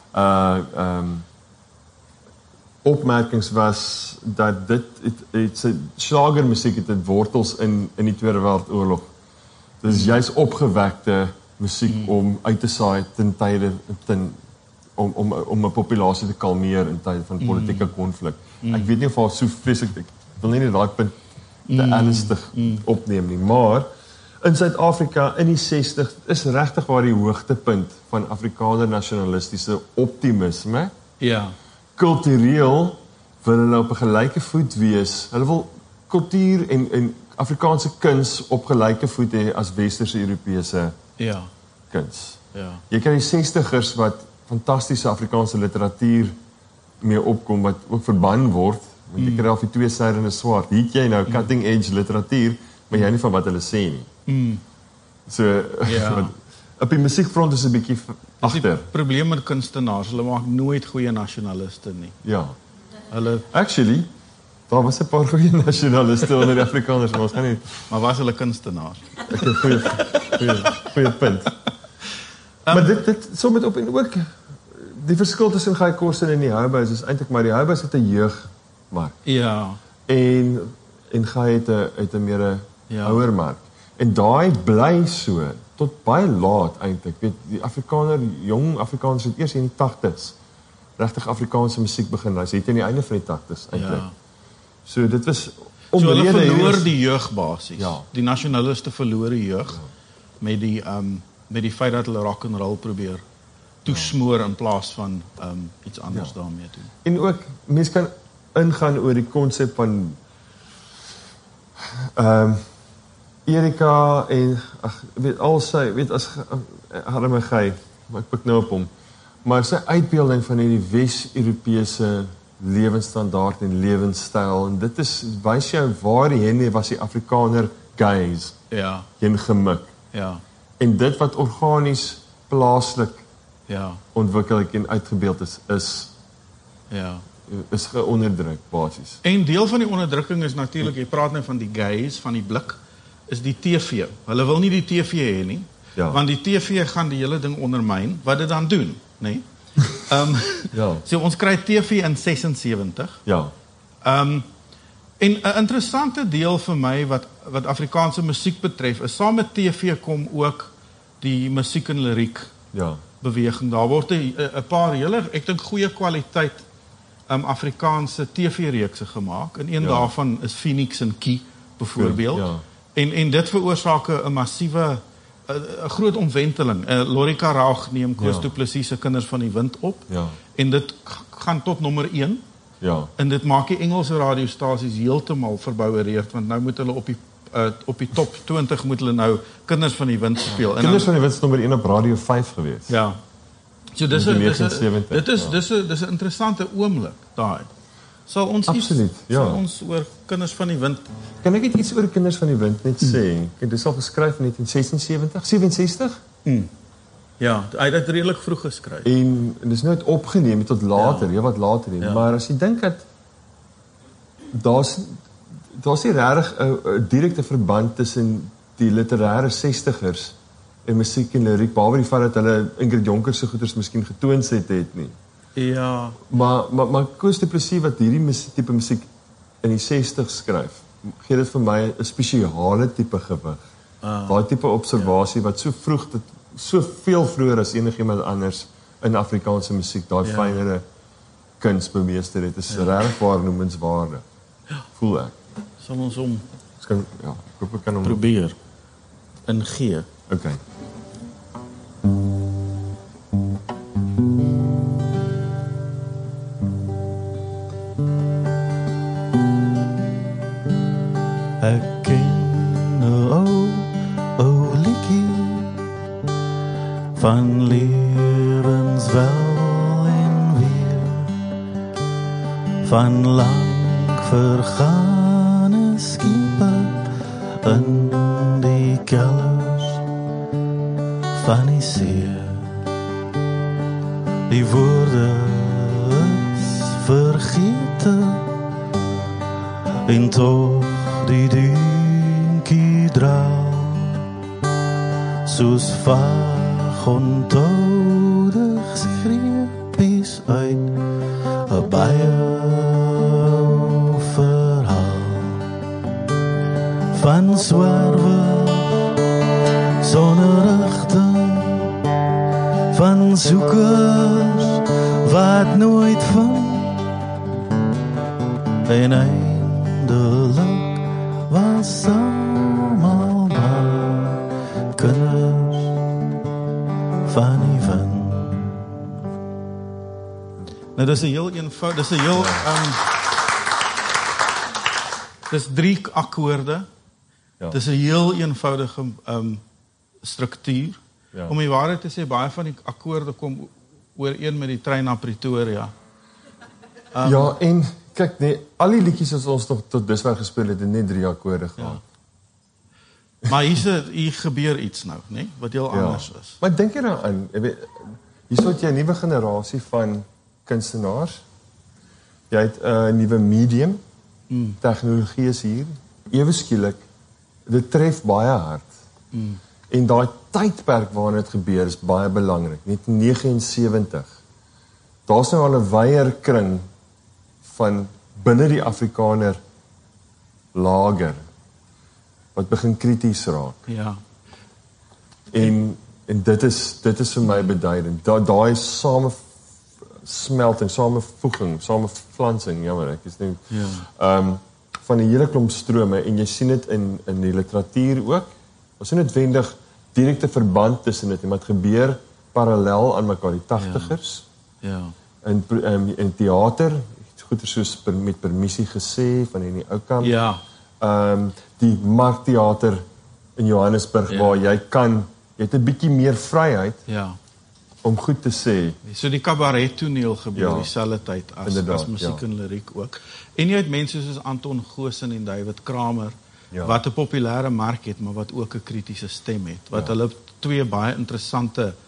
opmerkings was dat dit slagermusiek het wortels in die Tweede Wêreldoorlog. Dit is juist opgewekte musiek om uit te saai ten tye om 'n populasie te kalmeer in tye van politieke konflik. Ek weet nie of daar so vreeslik, ek wil nie daai punt te ernstig opneem nie, maar in Suid-Afrika in die 60 is regtig waar die hoogtepunt van Afrikaner nasionalistiese optimisme. Ja. Kultureel wil hulle op 'n gelyke voet wees. Hulle wil kultuur en Afrikaanse kuns op gelyke voet hê as westerse Europese kuns. Ja. Jy kry die 60ers wat fantastiese Afrikaanse literatuur mee opkom wat ook verban word, want jy kry al die twee syde in 'n swart. Hier het jy nou cutting edge literatuur, maar jy nie van wat hulle sê nie. So op die musiekfront is 'n bietjie agter. Die probleem met kunstenaars, hulle maak nooit goeie nasionaliste nie. Ja. Hulle actually, daar was 'n paar goeie nasionaliste onder die Afrikaners, maar ons gaan nie. Maar was hulle kunstenaars? Ek het goeie punt. Maar dit sommer op en ook die verskil tussen Guy Korsen en die Houbous is eintlik maar die Houbous het 'n jeugmark. Ja. En Guy het 'n meer ouer mark. En daai bly so tot baie laat eintlik. Weet die jong Afrikaners het eers in die 80s regtig Afrikaanse musiek begin luister. Het in die einde van die 80s eintlik. Ja. So dit was hulle verloor die jeug basies. Ja. Die nasionaliste verloor die jeug met die feit dat hulle rock and roll probeer toesmoor in plaas van iets anders daarmee doen. En ook mense kan ingaan oor die konsep van Erika en as arme Guy, maar ek pik nou op hom. Maar sy uitbeelding van hierdie Wes-Europese lewensstandaard en lewenstyl en dit wys jou waarheen was die Afrikaner gaze heen gemik. Ja. En dit wat organies plaaslik ontwikkel en uitgebeeld is geonderdruk basies. En deel van die onderdrukking is natuurlik, jy praat nou van die gays, van die blik, is die TV. Hulle wil nie die TV hê nie, want die TV gaan die hele ding ondermyn, wat dit dan doen, nee? So ons kry TV in 76. En 'n interessante deel vir my wat Afrikaanse musiek betref, is saam met TV kom ook die musiek en liriek beweging. Daar word 'n paar hele, ek dink goeie kwaliteit Afrikaanse TV-reekse gemaak. En een daarvan is Phoenix en Key byvoorbeeld. En dit veroorsaak 'n massiewe 'n groot omwenteling. Lorika Raag neem Koos Du Plessis se Kinders van die Wind op. En dit gaan tot nommer 1. En dit maak die Engelse radiostasies heeltemal verbouwereerd, want nou moet hulle op die top 20 moet hulle nou Kinders van die Wind speel. Kinders van die Wind is nommer 1 op Radio 5 gewees. So dis 'n interessante oomblik daai. Sal ons oor Kinders van die Wind. Kan ek iets oor Kinders van die Wind net sê? Dit is al geskryf in 1976, 67? Ja, hy het redelik vroeg geskryf. En dis nooit opgeneem tot later, wat later nie. Maar as jy dink dat daar's nie regtig 'n direkte verband tussen die literêre 60ers en musiek en liriek, behalwe die feit dat hulle Ingrid Jonker se goeders miskien getoon het nie. Maar Koos Du Plessis wat hierdie tipe musiek in die 60s skryf, gee dit vir my 'n spesiale tipe gewig. Daai tipe observasie wat so vroeg, so veel vroeër as enigiemand anders in Afrikaanse musiek, daai fynere kuns bemeester het, is regtig waarnemenswaardig. Voel ek. Sal ons hom ek hoop ek kan hom probeer in G. Okay. Ek ken 'n ou liedjie van lewenswel en weer, van lang vergane skepe in die kelders van die see. Die woorde is vergete en toch die dinkie draal soos vaag ontoudig skreepies uit 'n baie verhaal van swerwe sonder rigting, van soekers wat nooit vind en eindelik was almal maar kinders van die wind. Nou dis 'n heel eenvoudig, dis 'n heel dis 3 akkoorde. Dis 'n heel eenvoudige struktuur. Om die waarheid te sê, baie van die akkoorde kom ooreen met die trein na Pretoria. En kyk nee, al die liedjies wat ons nog tot dusver gespeel het net 3 akkoorde gehad. Maar hier gebeur iets nou, né, wat heel anders is. Maar dink jy daaraan, hier het jy 'n nuwe generasie van kunstenaars. Jy het 'n nuwe medium. Tegnologie is hier. Ewe skielik, dit tref baie hard. En daai tydperk waarin dit gebeur is baie belangrik. 1979. Daar's nou al 'n wyeer kring van binne die Afrikaner lager wat begin krities raak. En dit is vir my beduidend. Daai samesmelting, samevoeging, sameflansing, jammer, ek is nie van 'n hele klomp strome en jy sien dit in die literatuur ook. Ons is noodwendig direkte verband tussen dit, maar dit gebeur parallel aan mekaar, die 80ers. In theater, goeie soos met permissie gesê van in die Oukamp. Die Markteater in Johannesburg waar jy het 'n bietjie meer vryheid om goed te sê. So die cabaret toneel gebeur dieselfde tyd as musiek en liriek ook. En jy het mense soos Anton Goosen en David Kramer wat 'n populêre mark het, maar wat ook 'n kritiese stem het. Wat hulle twee baie interessante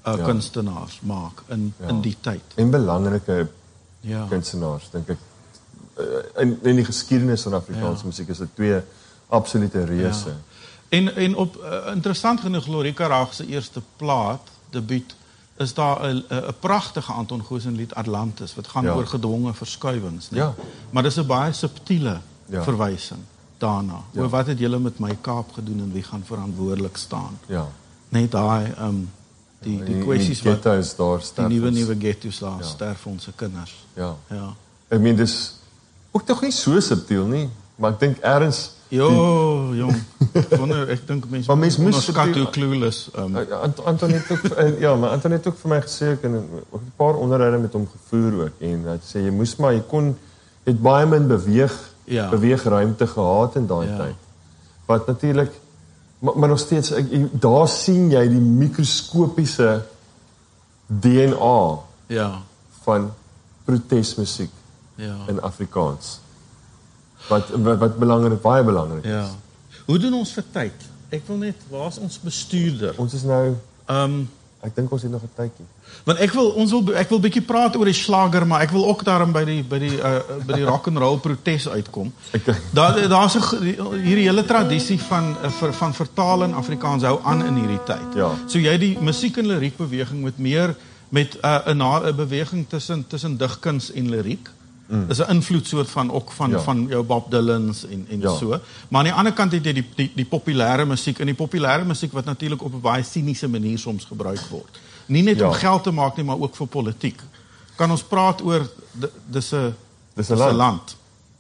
kunstenaars maak in die tyd. En belangrike Ja. kunstenaars, dink ek. In die geskiedenis van Afrikaanse musiek is dit 2 absolute reuse. En op interessant genoeg, Lorika Raag se eerste plaat, debuut, is daar 'n pragtige Anton Goosen lied Atlantis, wat gaan oor gedwonge verskuiwings, nee? Ja. Maar dis 'n baie subtiele verwysing daarna. Oor wat het julle met my Kaap gedoen en wie gaan verantwoordelik staan? Ja. Net daai die kwessies wat ghetto's daar sterf. Die nuwe ghetto's daar sterf ons kinders. Ja. Ja. Ek meen dis ook tog nie so subtiel nie, maar ek dink ergens jong. Ek dink mense moet skat hoe clueless. Anton het ook maar Anton het ook vir my gesê, ek het 'n paar onderhoude met hom gevoer ook, en hy sê jy het baie min beweegruimte gehad in daai tyd. Wat natuurlik maar nog steeds daar sien jy die mikroskopiese DNA van protesmusiek in Afrikaans. Wat belangrik, baie belangrik is. Ja. Hoe doen ons vir tyd? Ek wil net, waar is ons bestuurder? Ons is nou ek dink ons het nog 'n tydjie. Want ek wil bietjie praat oor die slager, maar ek wil ook daarom by die rock and roll protes uitkom. Daar's hierdie hele tradisie van vertaal in Afrikaans hou aan in hierdie tyd. Ja. So jy die musiek en liriek beweging met 'n beweging tussen digkuns en liriek. Is 'n invloed soort van jou Bob Dylan's en so. Maar aan die ander kant het jy die populêre musiek, en die populêre musiek wat natuurlik op 'n baie siniese manier soms gebruik word. Nie net om geld te maak nie, maar ook vir politiek. Kan ons praat oor dis 'n land.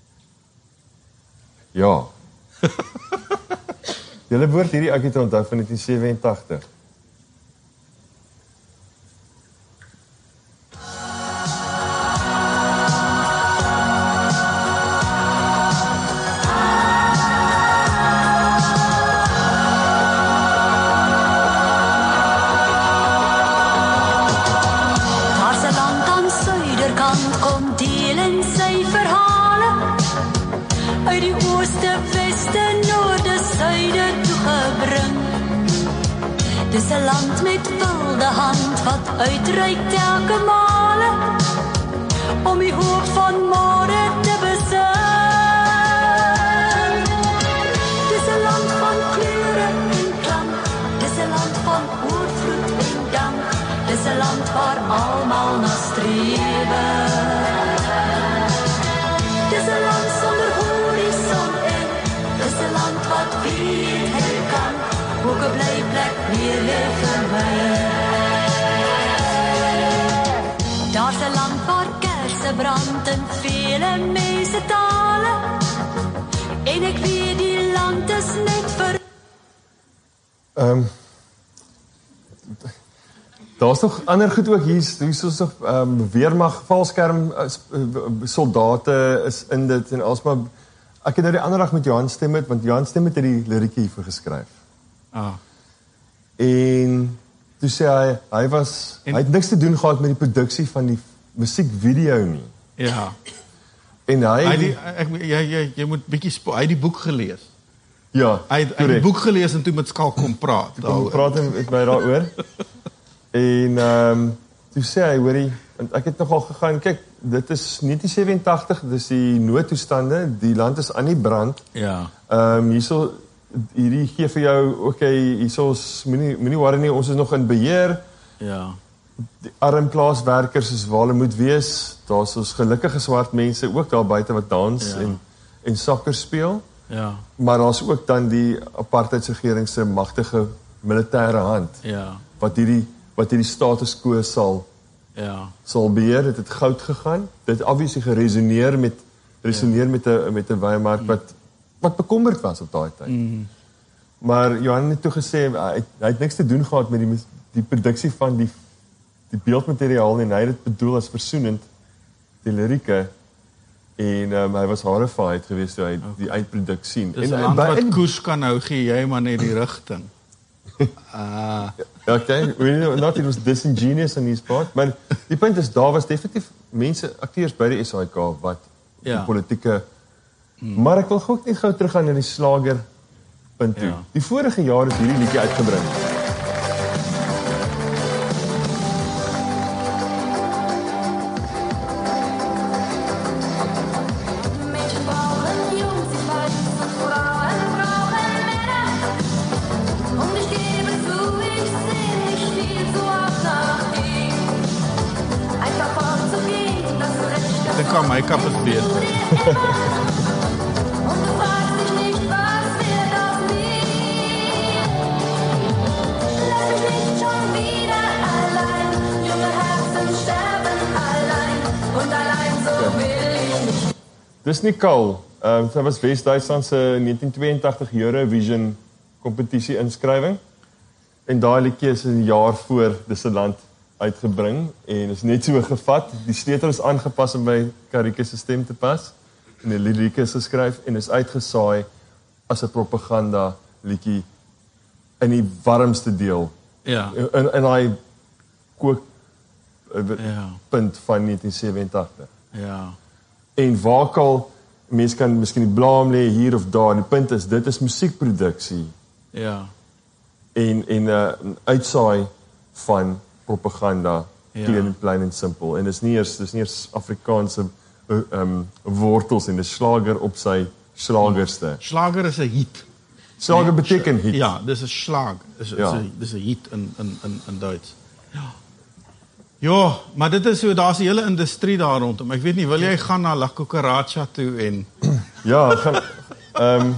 Ja. Julle behoort hierdie ek het onthou van 1987. Dis 'n land met wilde hand wat uitreik telke male om die hoop van môre te besin. Dis 'n land van kleure en klank, dis 'n land van oorvloed en dank, dis 'n land waar almal na streef. Dis 'n land sonder horison en dis 'n land wat weet kan. Ook 'n blyplek meer leef vir my. Daar's 'n land waar kersse brand in vele mense tale. En ek weet die land is net vir daar's nog ander goed ook hier is nog weermag, valskerm soldate is in dit en alsmaar. Ek het nou die ander dag met Johan Stemmet, want Johan Stemmet het die liriekie hiervoor geskryf. En toe sê hy het niks te doen gehad met die produksie van die musiekvideo nie. Ja. En jy moet bietjie hy het die boek gelees. Ja. Hy het die boek gelees en toe met Skalk kom praat. Kom praat met my daaroor. En toe sê hy, hoorie, ek het nogal gegaan, kyk, dit is 1987, dit is die noodtoestande, die land is aan die brand. Ja. Hierdie gee vir jou, hierso is, moenie worry nie, ons is nog in beheer. Ja. Die arm plaaswerkers is waar hulle moet wees. Daar's ons gelukkige swart mense ook daar buite wat dans en sokker speel. Ja. Maar daar's ook dan die apartheidsregering se magtige militêre hand. Ja. Wat hierdie status quo sal beheer. Dit het goud gegaan. Dit obviously geresoneer met 'n Weimar wat bekommerd was op daai tyd. Maar Johan het toe gesê hy het niks te doen gehad met die produksie van die beeldmateriaal en hy het dit bedoel as versoenend, die lirieke, en hy was horrified geweest toe hy die eindproduk sien. Dis 'n land wat koers kan hou, gee jy maar net die rigting. Okay, it was disingenuous on his part, maar die punt is, daar was definitief mense, akteurs by die SAIK wat die politieke, maar ek wil ook net gou teruggaan na die slager punt toe. Die vorige jaar is hierdie liedjie uitgebring. Luca make-up is beter. Und du fragst dich nicht, was wird aus mir? Lass mich nicht schon wieder allein. Junge Herzen sterben allein. Und allein so will ich nicht. Dis Nicole. Sy was Wes-Duitsland se 1982 Eurovision kompetisie inskrywing. En daai liedjie is 'n jaar voor Dis 'n Land uitgebring en is net so gevat. Die sleutel is aangepas om by Karike se stem te pas. En die lirieke is geskryf en is uitgesaai as 'n propaganda liedjie in die warmste deel. Ja. In daai kook Ja. punt van 1987. Ja. En waar al mense kan miskien die blame lê hier of daar. Die punt is dit is musiekproduksie Ja. en 'n uitsaai van propaganda, klein en simpel. En dis nie eers Afrikaanse wortels en dis slager op sy slagerste. Slager is 'n hit. Slager beteken hit. Ja, dis 'n slag. Dis Ja. dis 'n hit in Duits. Ja. Ja, maar dit is so daar's 'n hele industrie daar rondom. Ek weet nie, wil jy gaan na La Cucaracha toe en Ja, gaan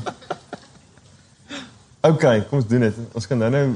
okay, kom ons doen dit. Ons kan nou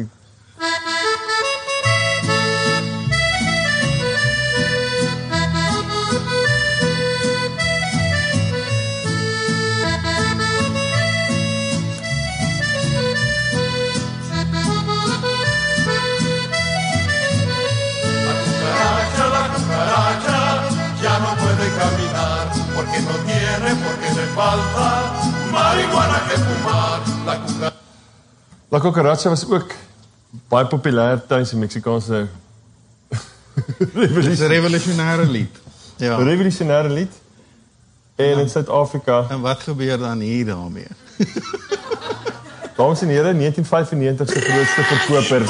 La cucaracha ya no puede caminar porque no tiene, porque le falta marihuana que fumar. La cucaracha. La Cucaracha was ook baie populêr tydens die Meksikaanse dis 'n revolusionêre lied. Ja. revolusionêre lied. En in Suid-Afrika, En wat gebeur dan hier daarmee? dames en here, 1995 se grootste verkoper.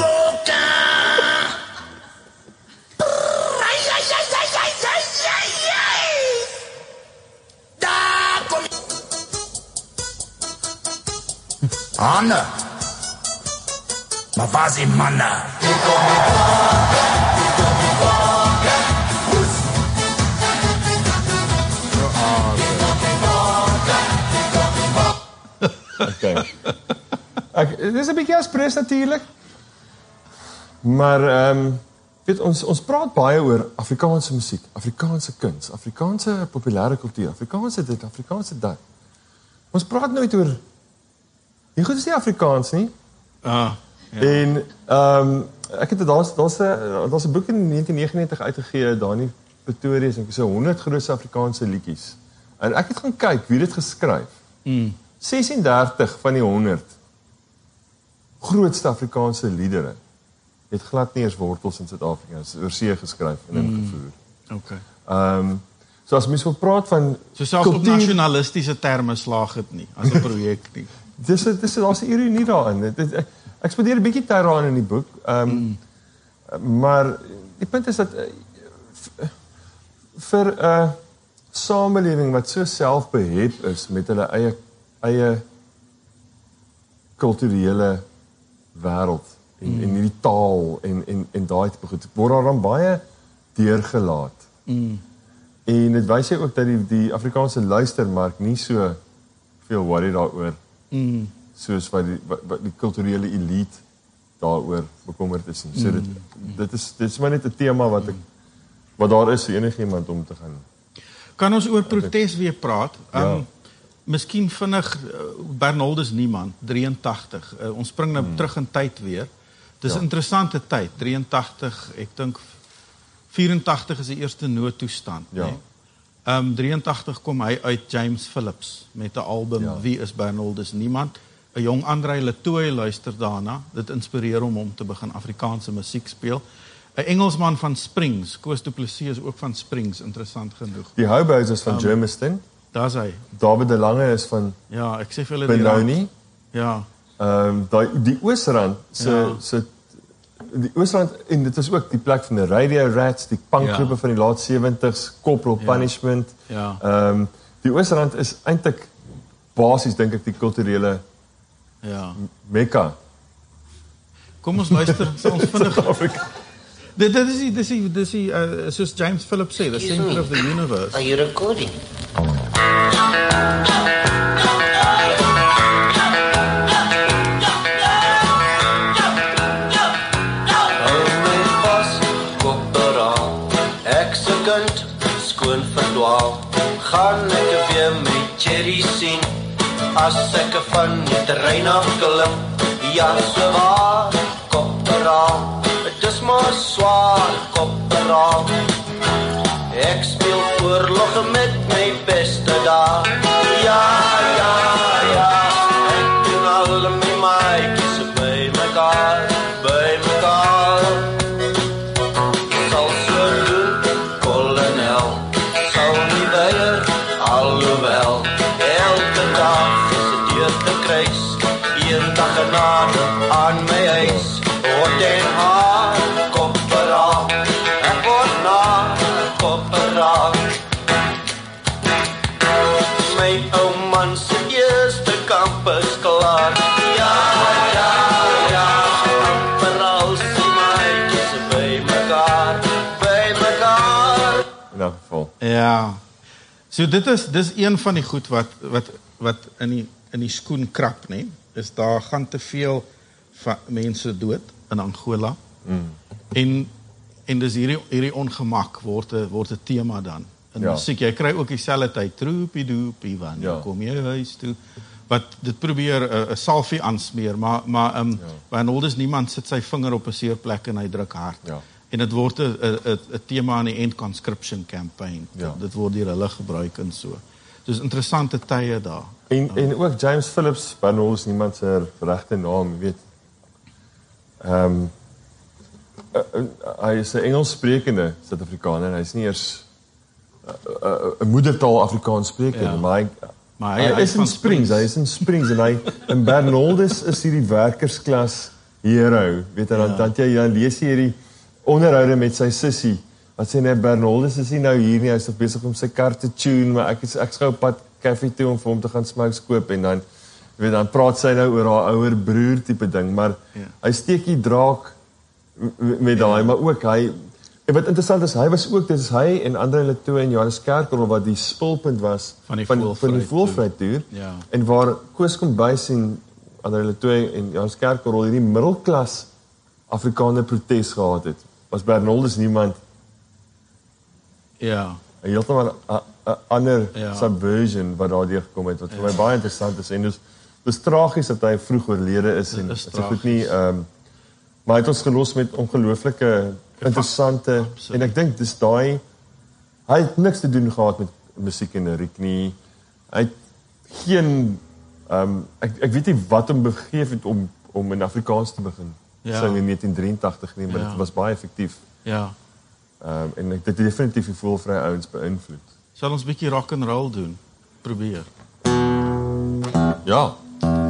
Anne. Maar waar is die mannen? Okay. Dis 'n bietjie aspres natuurlik. Maar weet ons praat baie oor Afrikaanse musiek, Afrikaanse kuns, Afrikaanse populêre kultuur, Afrikaanse dit, Afrikaanse dat. Ons praat nooit oor nie goed is nie Afrikaans nie. Ah, En ek het daar's 'n boek in 1999 uitgegee daar in Pretoria, en ek sê 100 grootste Afrikaanse liedjies. En ek het gaan kyk wie dit geskryf. 36 van die 100 grootste Afrikaanse liedere het glad nie eers wortels in Suid-Afrika, is oorsee geskryf en ingevoer. okay. So as mens wil praat van So selfs op nasionalistiese terme slaag dit nie as 'n projek nie. Daar's 'n ironie daarin. Ek spandeer 'n bietjie tyd daaraan in die boek. Maar die punt is dat vir 'n samelewing wat so selfbehep is met hulle eie kulturele wêreld en hierdie taal en daai tipe goed, word daar dan baie deurgelaat. En dit wys ook dat die Afrikaanse luistermark nie so veel worry daaroor soos wat die kulturele elite daaroor bekommerd is nie. So dit is maar net 'n tema wat daar is vir enigiemand om te gaan. Kan ons oor protes weer praat? Ja. Miskien vinnig Bernaldus Niemand 83. Ons spring nou terug in tyd weer. Dis 'n interessante tyd. 83, ek dink 84 is die eerste noodtoestand, Ja. né? 83 kom hy uit James Phillips met 'n album Wie is Bernaldus Niemand? 'n Jong André Letoy luister daarna. Dit inspireer hom om te begin Afrikaanse musiek speel. 'n Engelsman van Springs, Koos Du Plessis is ook van Springs, interessant genoeg. Die Hobos is van Germiston. Daar's hy. David de Lange is van Ja, ek sê vir hulle Benoni. Ja. Die Oosrand die Oosrand, en dit is ook die plek van die Radio Rats, die punkgroepe van die laat 70s, Corporal Punishment. Ja. Die Oosrand is eintlik basies dink ek die kulturele Ja. Mekka. Kom ons luister, ons vinnig Dis die soos James Phillips sê, the center of the universe. Are you recording? Skoon verdwaal, gaan ek weer my cherry sien, as ek van die terrein afklim, ja so waar, kopperaal, het is maar swaar, kopperaal, ek speel oorlog met my beste dae, ja, ek doen al my maatjies by mekaar, sal so doen, kolonel, sal nie weier, alhoewel, elke dag is het deur te kruis, een dag genade aan my huis, word en haar, kopperaal, ek word na, kopperaal, my ou man se eerste kamp is klaar, ja, kopperaal, sy maatjies by mekaar, In elk geval. Ja. So dis een van die goed wat in die skoen krap, nee, is daar gaan te veel mense dood in Angola. En dis hierdie ongemak word 'n tema dan. In musiek, jy kry ook dieselfde tyd troepie-doepie wanneer kom jy huis toe. Wat dit probeer 'n salfie aansmeer, maar Arnoldus niemand sit sy vinger op 'n seer plek en hy druk hard. Ja. En dit word 'n tema aan die End Conscription Campaign. Ja. Dit word deur hulle gebruik en so. Dus interessante tye daar. En ook James Phillips, Arnoldus niemand se regte naam, jy weet. Hy is 'n Engelssprekende Suid-Afrikaner en hy is nie eers 'n moedertaal Afrikaans spreker, maar hy is in Springs, en in Bernaldus is hierdie werkersklas hero, weet jy, dan lees jy hierdie onderhoude met sy sussie, wat sê net, Bernaldus is nie nou hier nie, hy is nog besig om sy kar te tune, maar ek is gou op pad koffie toe om vir hom te gaan smokes koop, en dan praat sy nou oor haar ouer broer type ding, maar hy steek die draak met daai, maar ook en wat interessant is, dit is hy en André Letoe en Johannes Kerkorrel wat die spulpunt was van die Voelvrytoer, en waar Koos Kombuis en André Letoe en Johannes Kerkorrel hierdie middelklas Afrikaner protes gehad het, was Bernaldus niemand heeltemal 'n ander subversion wat daardeur gekom het, wat vir my baie interessant is, en dis tragies dat hy vroeg oorlede is, en dit is goed nie, maar hy het ons gelos met ongelooflike interessante, en ek dink dis hy het niks te doen gehad met musiek en lyriek nie, hy het geen, ek weet nie wat hom begeef het om in Afrikaans te begin sing in 1983 nie, maar dit was baie effektief. Ja. En ek het definitief die Voelvrye ouens beïnvloed. Sal ons 'n bietjie rock and roll doen? Probeer. Ja.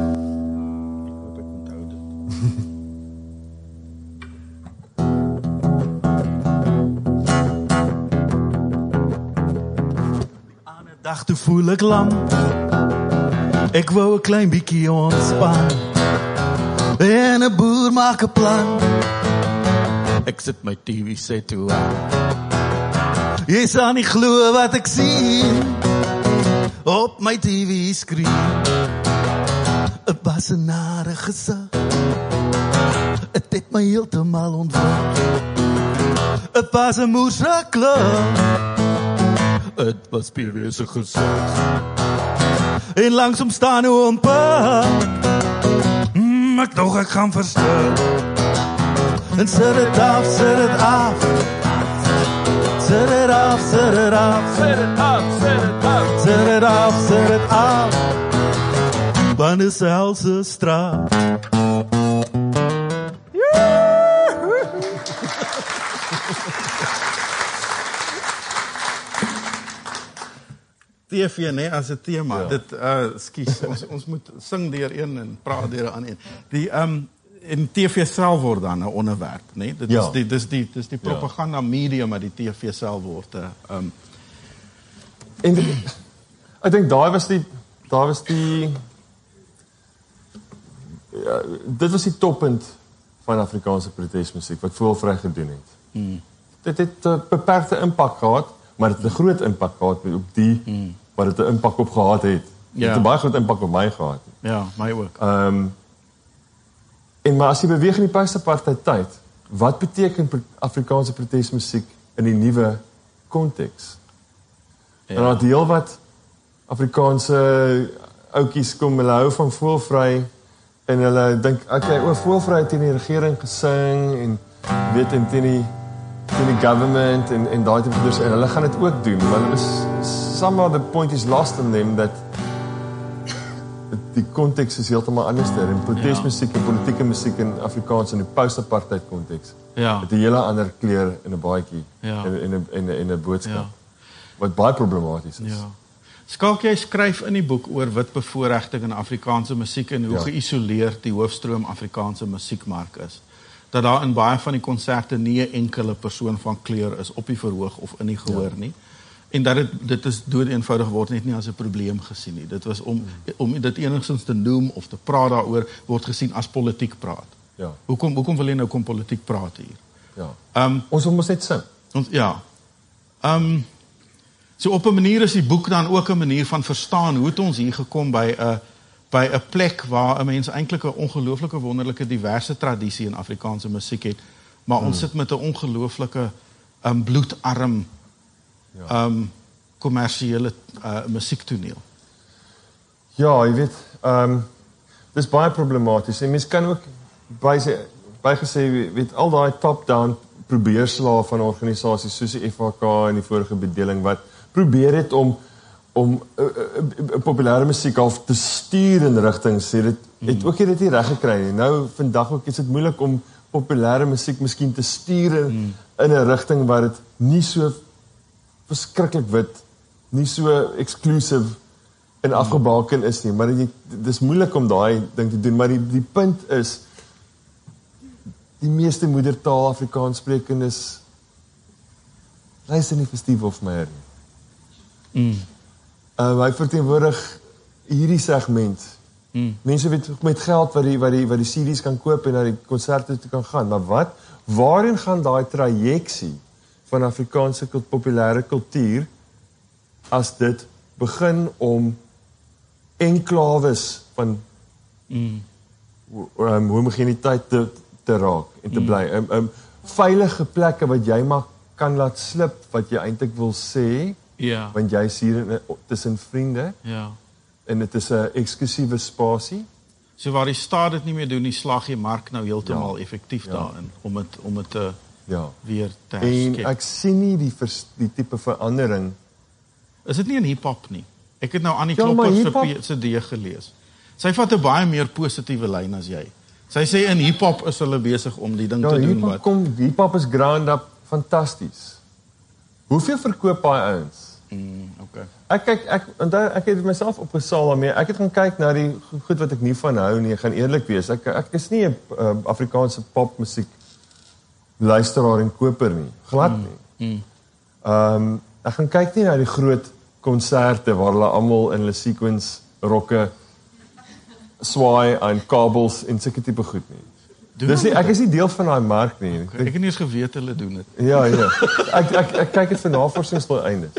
Dag toe voel ek lam, ek wou 'n klein bietjie ontspan, en 'n boer maak 'n plan, ek sit my TV set toe aan, jy sal nie glo wat ek sien, op my TV skreen, 'n basenare gesig, het my heeltemal ontwrig, 'n basemoerse klop, het was PW se gesig, en langsom staan hoe ompa, ek dog ek gaan verstuk, en sit het af, sit het af, sit het af, sit het af, sit het af, sit het af, sit het af, sit het af, want is helse straat. TV, nee, as 'n tema. Dit skus, ons moet sing deur een en praat deur 'n ander een. Die in TV self word dan 'n onderwerp, nee. Dit is die propaganda medium wat die TV self word. En ek dink daar was die dit was die toppunt van Afrikaanse protesmusiek wat Voelvry gedoen het. Dit het 'n beperkte impak gehad, maar dit het 'n groot impak gehad op die wat dit 'n impak op gehad het. Dit het 'n baie groot impak op my gehad. Ja, my ook. En maar as jy beweeg in die post-apartheid tyd, wat beteken Afrikaanse protesmusiek in die nuwe konteks? En daar deel wat Afrikaanse ouetjies kom, hulle hou van voelvry en hulle dink okay, voelvry teen die regering gesing en weet en teen die government en daai tipe goeders en hulle gaan dit ook doen, maar somehow the point is lost in them that die konteks is heeltemal anders daar en protesmusiek en politieke musiek in Afrikaans in die post-apartheid konteks. Het 'n hele ander kleur in 'n baadjie en 'n boodskap wat baie problematies is. Skalk, jy skryf in die boek oor wit bevoorregting in Afrikaanse musiek en hoe geïsoleerd die hoofstroom Afrikaanse musiekmark is. Dat daar in baie van die konserte nie 'n enkele persoon van kleur is op die verhoog of in die gehoor nie. En dat dit is dood eenvoudig word net nie as 'n probleem gesien nie. Dit was om dit enigstens te noem of te praat daaroor word gesien as politiek praat. Hoekom wil jy nou kom politiek praat hier? Ons moet net sing. So op 'n manier is die boek dan ook 'n manier van verstaan hoe het ons hier gekom by 'n plek waar 'n mens eintlik 'n ongelooflike wonderlike diverse tradisie in Afrikaanse musiek het, maar ons sit met 'n ongelooflike bloedarm kommersiële musiektoneel. Ja, jy weet, dis baie problematies. En mens kan ook bygesê, weet al daai top-down probeerslae van organisasies soos die FHK en die vorige bedeling wat probeer het om populêre musiek half te stuur in rigtings, het ook dit nie reg gekry nie. Nou vandag ook is dit moeilik om populêre musiek miskien te stuur in 'n rigting waar dit nie so verskriklik wit, nie so exclusive en afgebaken is nie, maar dit is moeilik om daai ding te doen, maar die punt is die meeste moedertaal Afrikaans sprekendes luister nie vir Steve Hofmeyr nie. Hy verteenwoordig hierdie segment. Mense weet met geld wat die CD's kan koop en na die konserte toe kan gaan, maar waarin gaan daai trajeksie van Afrikaanse populêre kultuur as dit begin om enklawes van homogeniteit te raak en te bly. Veilige plekke wat jy maar kan laat slip wat jy eintlik wil sê, want jy is hier tussen vriende en dit is 'n eksklusiewe spasie. So waar die staat dit nie meer doen, die slag die mark nou heeltemal effektief daarin om dit te weer te herskep. En ek sien nie die tipe verandering. Is dit nie in hiphop nie? Ek het nou Annie Klopper se CD gelees. Sy vat 'n baie meer positiewe lyn as jy. Sy sê in hiphop is hulle besig om die ding te doen wat. Hiphop is ground up fantasties. Hoeveel verkoop daai ouens? Okay. Ek het myself opgesaal daarmee. Ek het gaan kyk na die goed wat ek nie van hou nie. Ek gaan eerlik wees. Ek is nie 'n Afrikaanse popmusiek luisteraar en koper nie. Glad nie. Ek gaan kyk nie na die groot konserte waar hulle almal in hulle sequence rokke swaai aan kabels en sulke tipe goed nie. Ek is nie deel van daai mark nie. Ek het nie eens geweet hulle doen dit. Ja. Ek kyk dit vir navorsingsdoeleindes.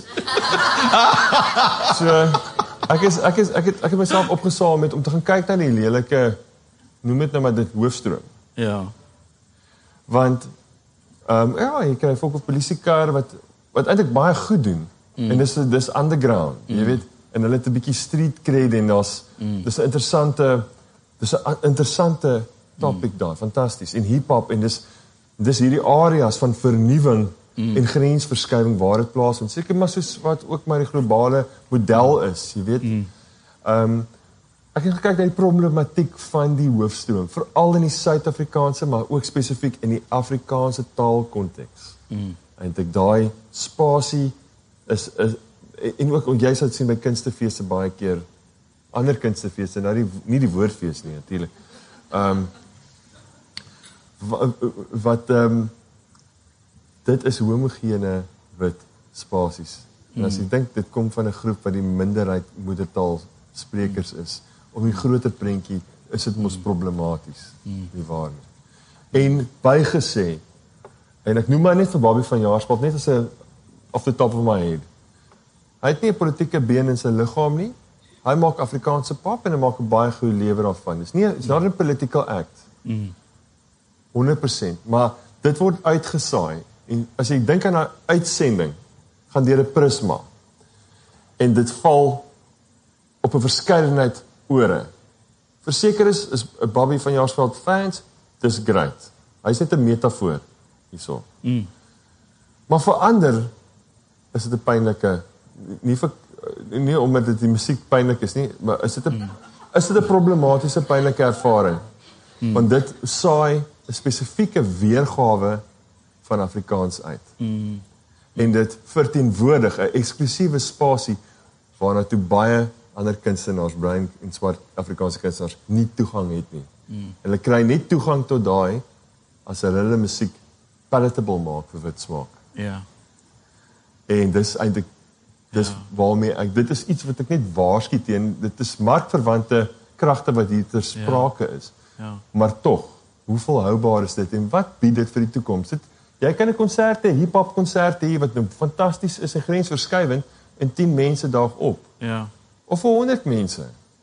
So ek het myself opgesaal om te gaan kyk na die lelike, noem dit nou maar dit hoofstroom. Ja. Want jy kry volk op polisiekar wat eintlik baie goed doen. En dis underground, jy weet, en hulle het 'n bietjie street cred en dis 'n interessante topic daar, fantasties. En hiphop en dis hierdie areas van vernuwing en grensverskuiving waar dit plaasvind. Seker maar soos wat ook maar die globale model is, jy weet. Ek het gekyk na die problematiek van die hoofstroom, veral in die Suid-Afrikaanse, maar ook spesifiek in die Afrikaanse taalkonteks. Eintlik daai spasie is en ook jy sal sien by kunstefeeste baie keer, ander kunstefeeste, nou nie die woordfees nie natuurlik. Dit is homogene wit spasies. En as jy dink dit kom van 'n groep wat die minderheid moedertaal sprekers is, om die groter prentjie is dit mos problematies, nie waar nie. En bygesê, En ek noem maar net vir Bobby van Jaarsveld, net as 'n off the top of my head. Hy het nie 'n politieke been in sy liggaam nie. Hy maak Afrikaanse pop en hy maak 'n baie goeie lewe daarvan. It's not a political act. 100%, maar dit word uitgesaai. En as jy dink aan 'n uitsending, gaan deur 'n prisma. En dit val op 'n verskeidenheid ore. Verseker is Bobby van Jaarsveld fans, dis great. Hy's net 'n metafoor hierso. Maar vir ander is dit 'n pynlike, nie omdat dit die musiek pynlik is nie, maar is dit 'n problematiese pynlike ervaring. Want dit saai 'n spesifieke weergawe van Afrikaans uit. En dit verteenwoordig 'n eksklusiewe spasie waarna toe baie ander kunstenaars, bruin en swart Afrikaanse kunstenaars, nie toegang het nie. Hulle kry net toegang tot daai as hulle musiek palatable maak vir wit smaak. Ja. En dis eintlik waarmee dit is iets wat ek net waarsku teen, dit is markverwante kragte wat hier ter sprake is. Ja. Maar tog, hoe volhoubaar is dit en wat bied dit vir die toekoms? Jy kan 'n konsert hê, hip-hop konsert hê wat fantasties is en grensverskuivend en 10 mense daag op. Ja. Of 100 mense.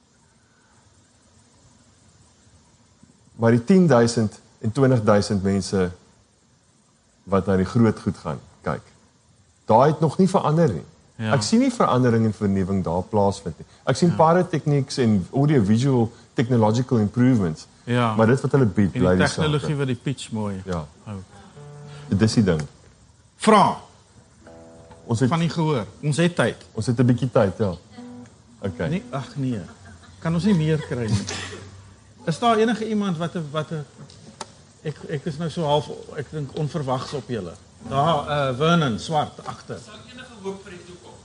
Maar die 10.000 en 20.000 mense wat na die groot goed gaan, kyk. Daai het nog nie verander nie. Ja. Ek sien nie verandering en vernuwing daar plaasvind nie. Ek sien pyrotechnics en audio-visual technological improvements. Ja. Maar dit wat hulle bied, En bly die die tegnologie sake. wat die pitch mooi Ja. hou. Dis die ding. Vra Ons het van die gehoor. Ons het tyd. 'n bietjie tyd, ja. Okay. Nee, ag nee. Kan ons nie meer kry nie. Is daar enige iemand wat ek is nou so half, ek dink onverwags op julle. Daar Vernon swart agter. Is daar enige hoop vir die toekoms?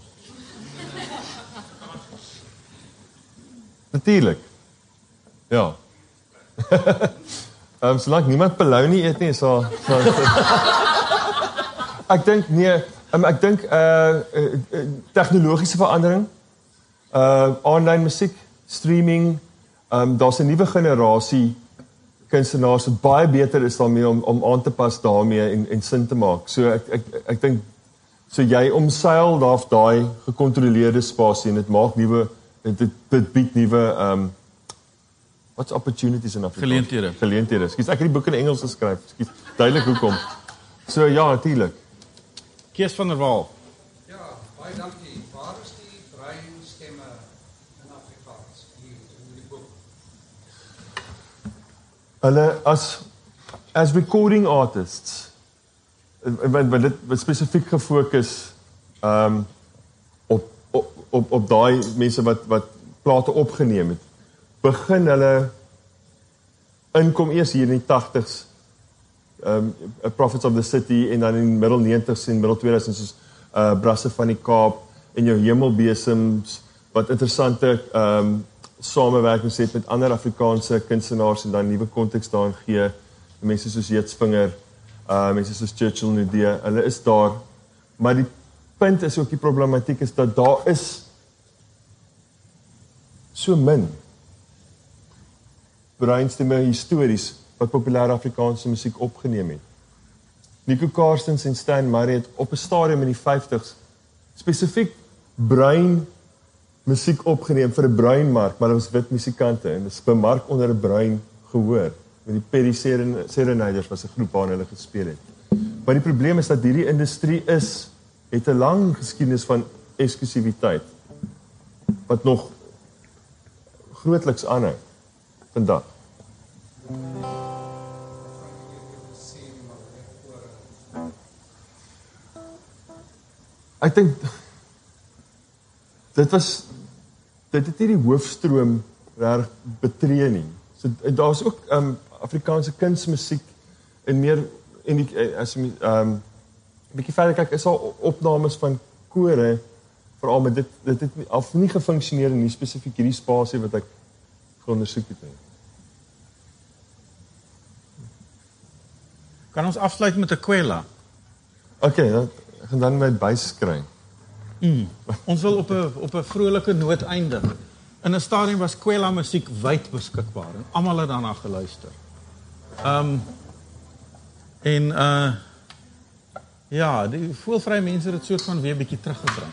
Natuurlik. Ja. Solank niemand Polony eet nie, so ek dink nee, ek dink tegnologiese verandering, online musiek, streaming, daar's 'n nuwe generasie kunstenaars wat baie beter is daarmee om aan te pas daarmee en sin te maak. So ek dink so jy omseil daai gekontroleerde spasie en dit maak nuwe dit bied nuwe what's opportunities in Afrikaans? Geleenthede. Ek het die boek in Engels geskryf. Duidelik hoekom. So ja, natuurlik. Kees van der Walt. Ja, baie dankie. Waar is die breinstemme in Afrikaans hier in die boek? Hulle as recording artists, want dit wat spesifiek gefokus op daai mense wat plate opgeneem het, begin hulle inkom eers hier in die 80s, Prophets of the City, en dan in die middel 90s en middel 2000s soos Brasse van die Kaap en jou Hemelbesems, wat interessante samewerkings het met ander Afrikaanse kunstenaars en dan nuwe konteks daarin gee. Mense soos Jetsvinger, mense soos Churchill Nudee, hulle is daar. Maar die punt is ook die problematiek is dat daar is so min breinstemme histories wat populêre Afrikaanse musiek opgeneem het. Nico Carstens en Stan Murray het op 'n stadium in die 50s spesifiek bruin musiek opgeneem vir 'n bruin mark, maar dit was wit musikante en dit is bemark onder 'n bruin gehoor. Met die Perry Serenaders was 'n groep waarna hulle gespeel het. Maar die probleem is dat hierdie industrie het 'n lang geskiedenis van eksklusiwiteit wat nog grootliks aanhou vandag. Ek dink dit het nie die hoofstroom reg betree nie. So daar's ook Afrikaanse kunsmusiek en meer en as jy bietjie verder kyk, is daar opnames van kore veral met dit het al nie gefunksioneer in nie spesifiek hierdie spasie wat ek geondersoek het nie. Kan ons afsluit met 'n kwela? Okay, ek gaan dan my buis kry. Ons wil op 'n vrolike noot eindig. In 'n stadium was kwela musiek wyd beskikbaar en almal het daarna geluister. Ja, die voelvrye mense het dit soort van weer 'n bietjie teruggebring.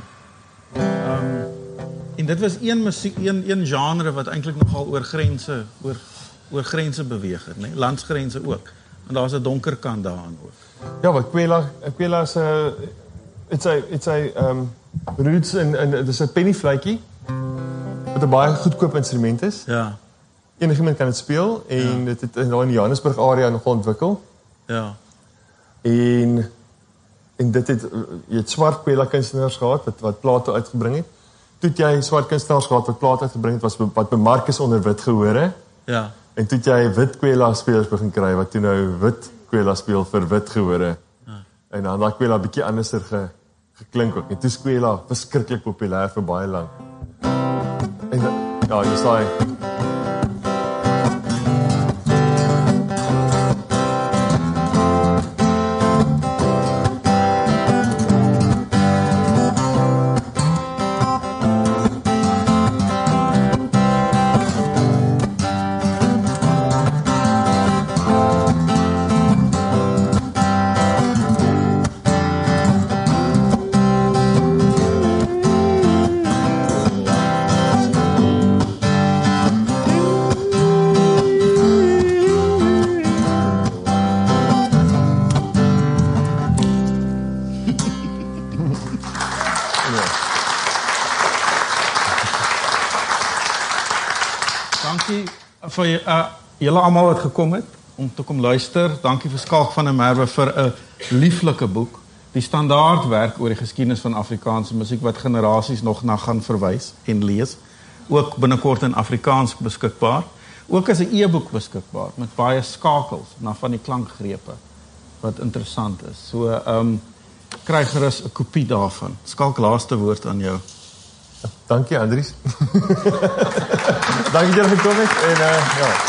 En dit was een genre wat eintlik nogal oor grense beweeg het, né? Landsgrense ook. En daar's 'n donker kant daaraan ook. Ja, wat Kwela is it's a roots en dis 'n pennyfluitjie wat 'n baie goedkoop instrument is. Ja. Enigiemand kan dit speel en dit het in die Johannesburg area nogal ontwikkel. Ja. En dit het jy het swart kwela kunstenaars gehad wat plate uitgebring het. Toe het jy swart kunstenaars gehad wat plate uitgebring het wat bemark is onder wit gehore. Ja. En toe het jy wit kwela spelers begin kry wat toe nou wit kwela speel vir wit gehore. Ja. En dan daai kwela bietjie anderser geklink ook. En toe is kwela verskriklik populêr vir baie lank. En ja, dis daai vir julle almal wat gekom het om te kom luister. Dankie vir Skalk van der Merwe vir 'n lieflike boek. Die standaardwerk oor die geskiedenis van Afrikaanse musiek wat generasies nog na gaan verwys en lees. Ook binnekort in Afrikaans beskikbaar. Ook as 'n e-boek beskikbaar met baie skakels na van die klankgrepe wat interessant is. So kry gerus 'n kopie daarvan. Skalk, laaste woord aan jou. Dankie Andries. Dankie dat jy gekom het en ja.